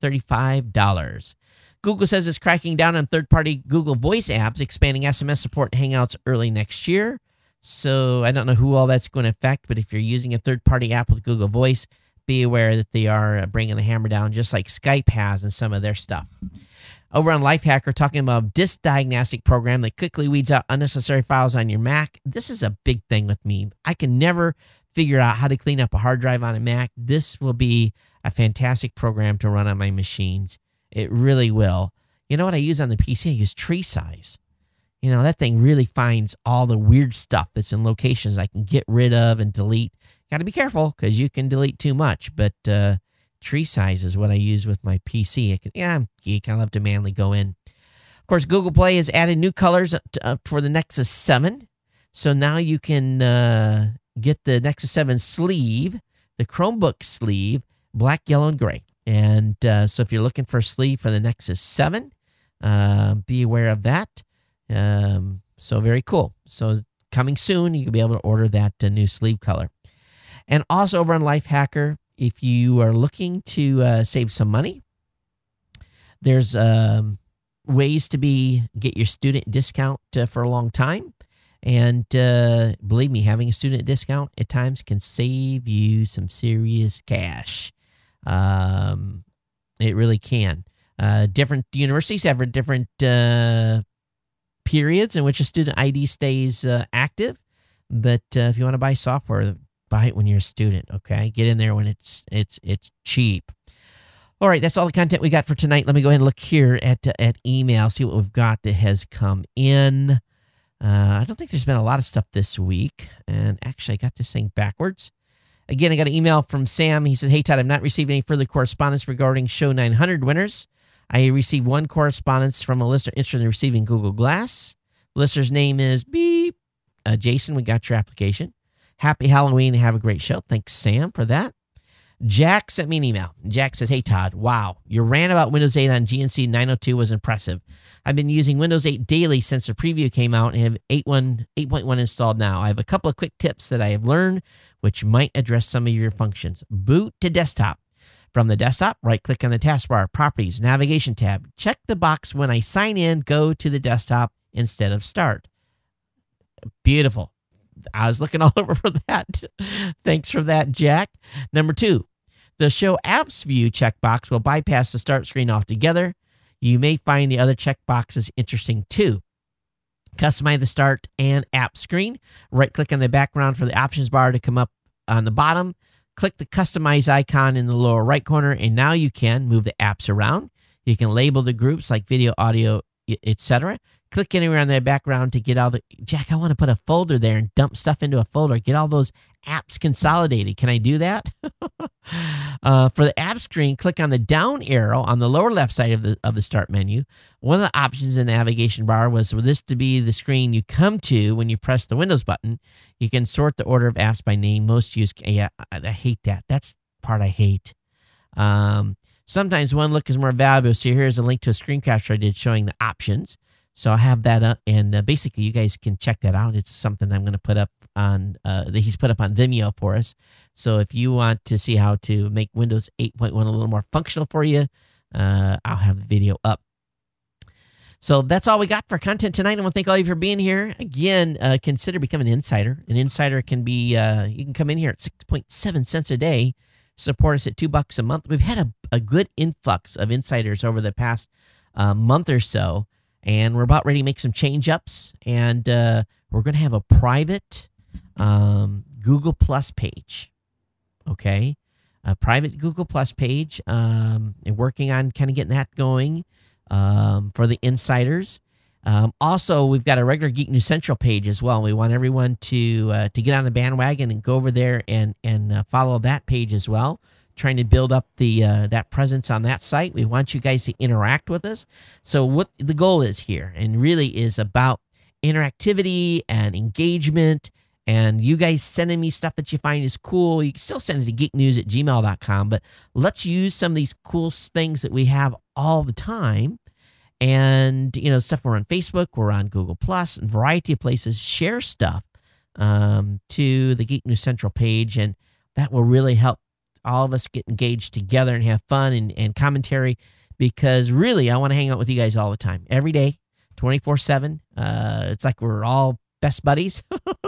$35. Google says it's cracking down on third-party Google Voice apps, expanding SMS support and Hangouts early next year. So I don't know who all that's going to affect, but if you're using a third-party app with Google Voice, be aware that they are bringing the hammer down just like Skype has in some of their stuff. Over on Lifehacker, talking about a disk diagnostic program that quickly weeds out unnecessary files on your Mac. This is a big thing with me. I can never figure out how to clean up a hard drive on a Mac. This will be a fantastic program to run on my machines. It really will. You know what I use on the PC? I use Tree Size. That thing really finds all the weird stuff that's in locations I can get rid of and delete. Got to be careful because you can delete too much, but Tree Size is what I use with my PC. I'm geek. I love to manually go in. Of course, Google Play has added new colors for the Nexus 7. So now you can get the Nexus 7 sleeve, the Chromebook sleeve, black, yellow, and gray. And so if you're looking for a sleeve for the Nexus 7, be aware of that. So very cool. So coming soon, you can be able to order that new sleeve color. And also over on Lifehacker, if you are looking to save some money, there's ways to get your student discount for a long time. And believe me, having a student discount at times can save you some serious cash. It really can. Different universities have different periods in which a student ID stays active. But if you want to buy software, buy it when you're a student, okay? Get in there when it's cheap. All right, that's all the content we got for tonight. Let me go ahead and look here at email, see what we've got that has come in. I don't think there's been a lot of stuff this week. And actually, I got this thing backwards. Again, I got an email from Sam. He said, "Hey, Todd, I've not received any further correspondence regarding Show 900 winners. I received one correspondence from a listener interested in receiving Google Glass. The listener's name is Beep. Jason, we got your application. Happy Halloween and have a great show." Thanks, Sam, for that. Jack sent me an email. Jack says, "Hey, Todd, wow, your rant about Windows 8 on GNC 902 was impressive. I've been using Windows 8 daily since the preview came out and have 8.1 installed now. I have a couple of quick tips that I have learned which might address some of your functions. Boot to desktop. From the desktop, right-click on the taskbar, Properties, Navigation tab. Check the box when I sign in, go to the desktop instead of Start." Beautiful. I was looking all over for that. Thanks for that, Jack. Number 2, The Show Apps View checkbox will bypass the start screen altogether. You may find the other checkboxes interesting too. Customize the start and app screen. Right-click on the background for the options bar to come up on the bottom. Click the Customize icon in the lower right corner, and now you can move the apps around. You can label the groups like video, audio, etc. Click anywhere on the background to get all the... Jack, I want to put a folder there and dump stuff into a folder. Get all those apps consolidated. Can I do that? For the app screen, click on the down arrow on the lower left side of the start menu. One of the options in the navigation bar was for this to be the screen you come to when you press the Windows button. You can sort the order of apps by name most used. Yeah, I hate that. That's the part I hate. Sometimes one look is more valuable. So here's a link to a screen capture I did showing the options. So I have that up, and basically you guys can check that out. It's something I'm going to put up on, that he's put up on Vimeo for us. So if you want to see how to make Windows 8.1 a little more functional for you, I'll have the video up. So that's all we got for content tonight. I want to thank all of you for being here. Again, consider becoming an insider. An insider can be, you can come in here at 6.7 cents a day, support us at $2 a month. We've had a good influx of insiders over the past month or so. And we're about ready to make some change-ups, and we're going to have a private Google Plus page, okay? A private Google Plus page, and working on kind of getting that going for the insiders. Also, we've got a regular Geek News Central page as well. We want everyone to get on the bandwagon and go over there and follow that page as well. Trying to build up the that presence on that site. We want you guys to interact with us. So what the goal is here, and really is about interactivity and engagement, and you guys sending me stuff that you find is cool. You can still send it to geeknews@gmail.com, but let's use some of these cool things that we have all the time. And, you know, stuff we're on Facebook, we're on Google Plus, and a variety of places. Share stuff to the Geek News Central page, and that will really help all of us get engaged together and have fun and commentary, because really I want to hang out with you guys all the time, every day, 24/7. It's like we're all best buddies.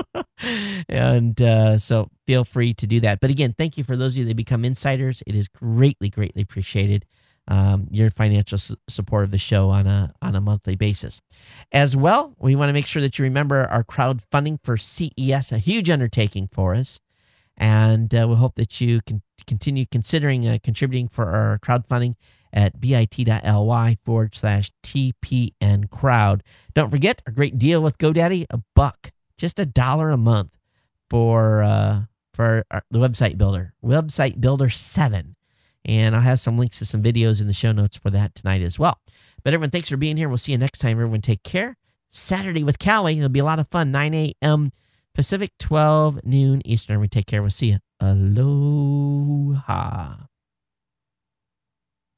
And so feel free to do that. But again, thank you for those of you that become insiders. It is greatly, greatly appreciated, your financial support of the show on a monthly basis. As well, we want to make sure that you remember our crowdfunding for CES, a huge undertaking for us. And we hope that you can continue considering contributing for our crowdfunding at bit.ly/TPN crowd. Don't forget our great deal with GoDaddy, $1, just $1 a month for the website builder 7. And I'll have some links to some videos in the show notes for that tonight as well. But everyone, thanks for being here. We'll see you next time. Everyone, take care. Saturday with Callie. It'll be a lot of fun. 9 a.m. Pacific, 12 noon Eastern. We take care. We'll see you. Aloha.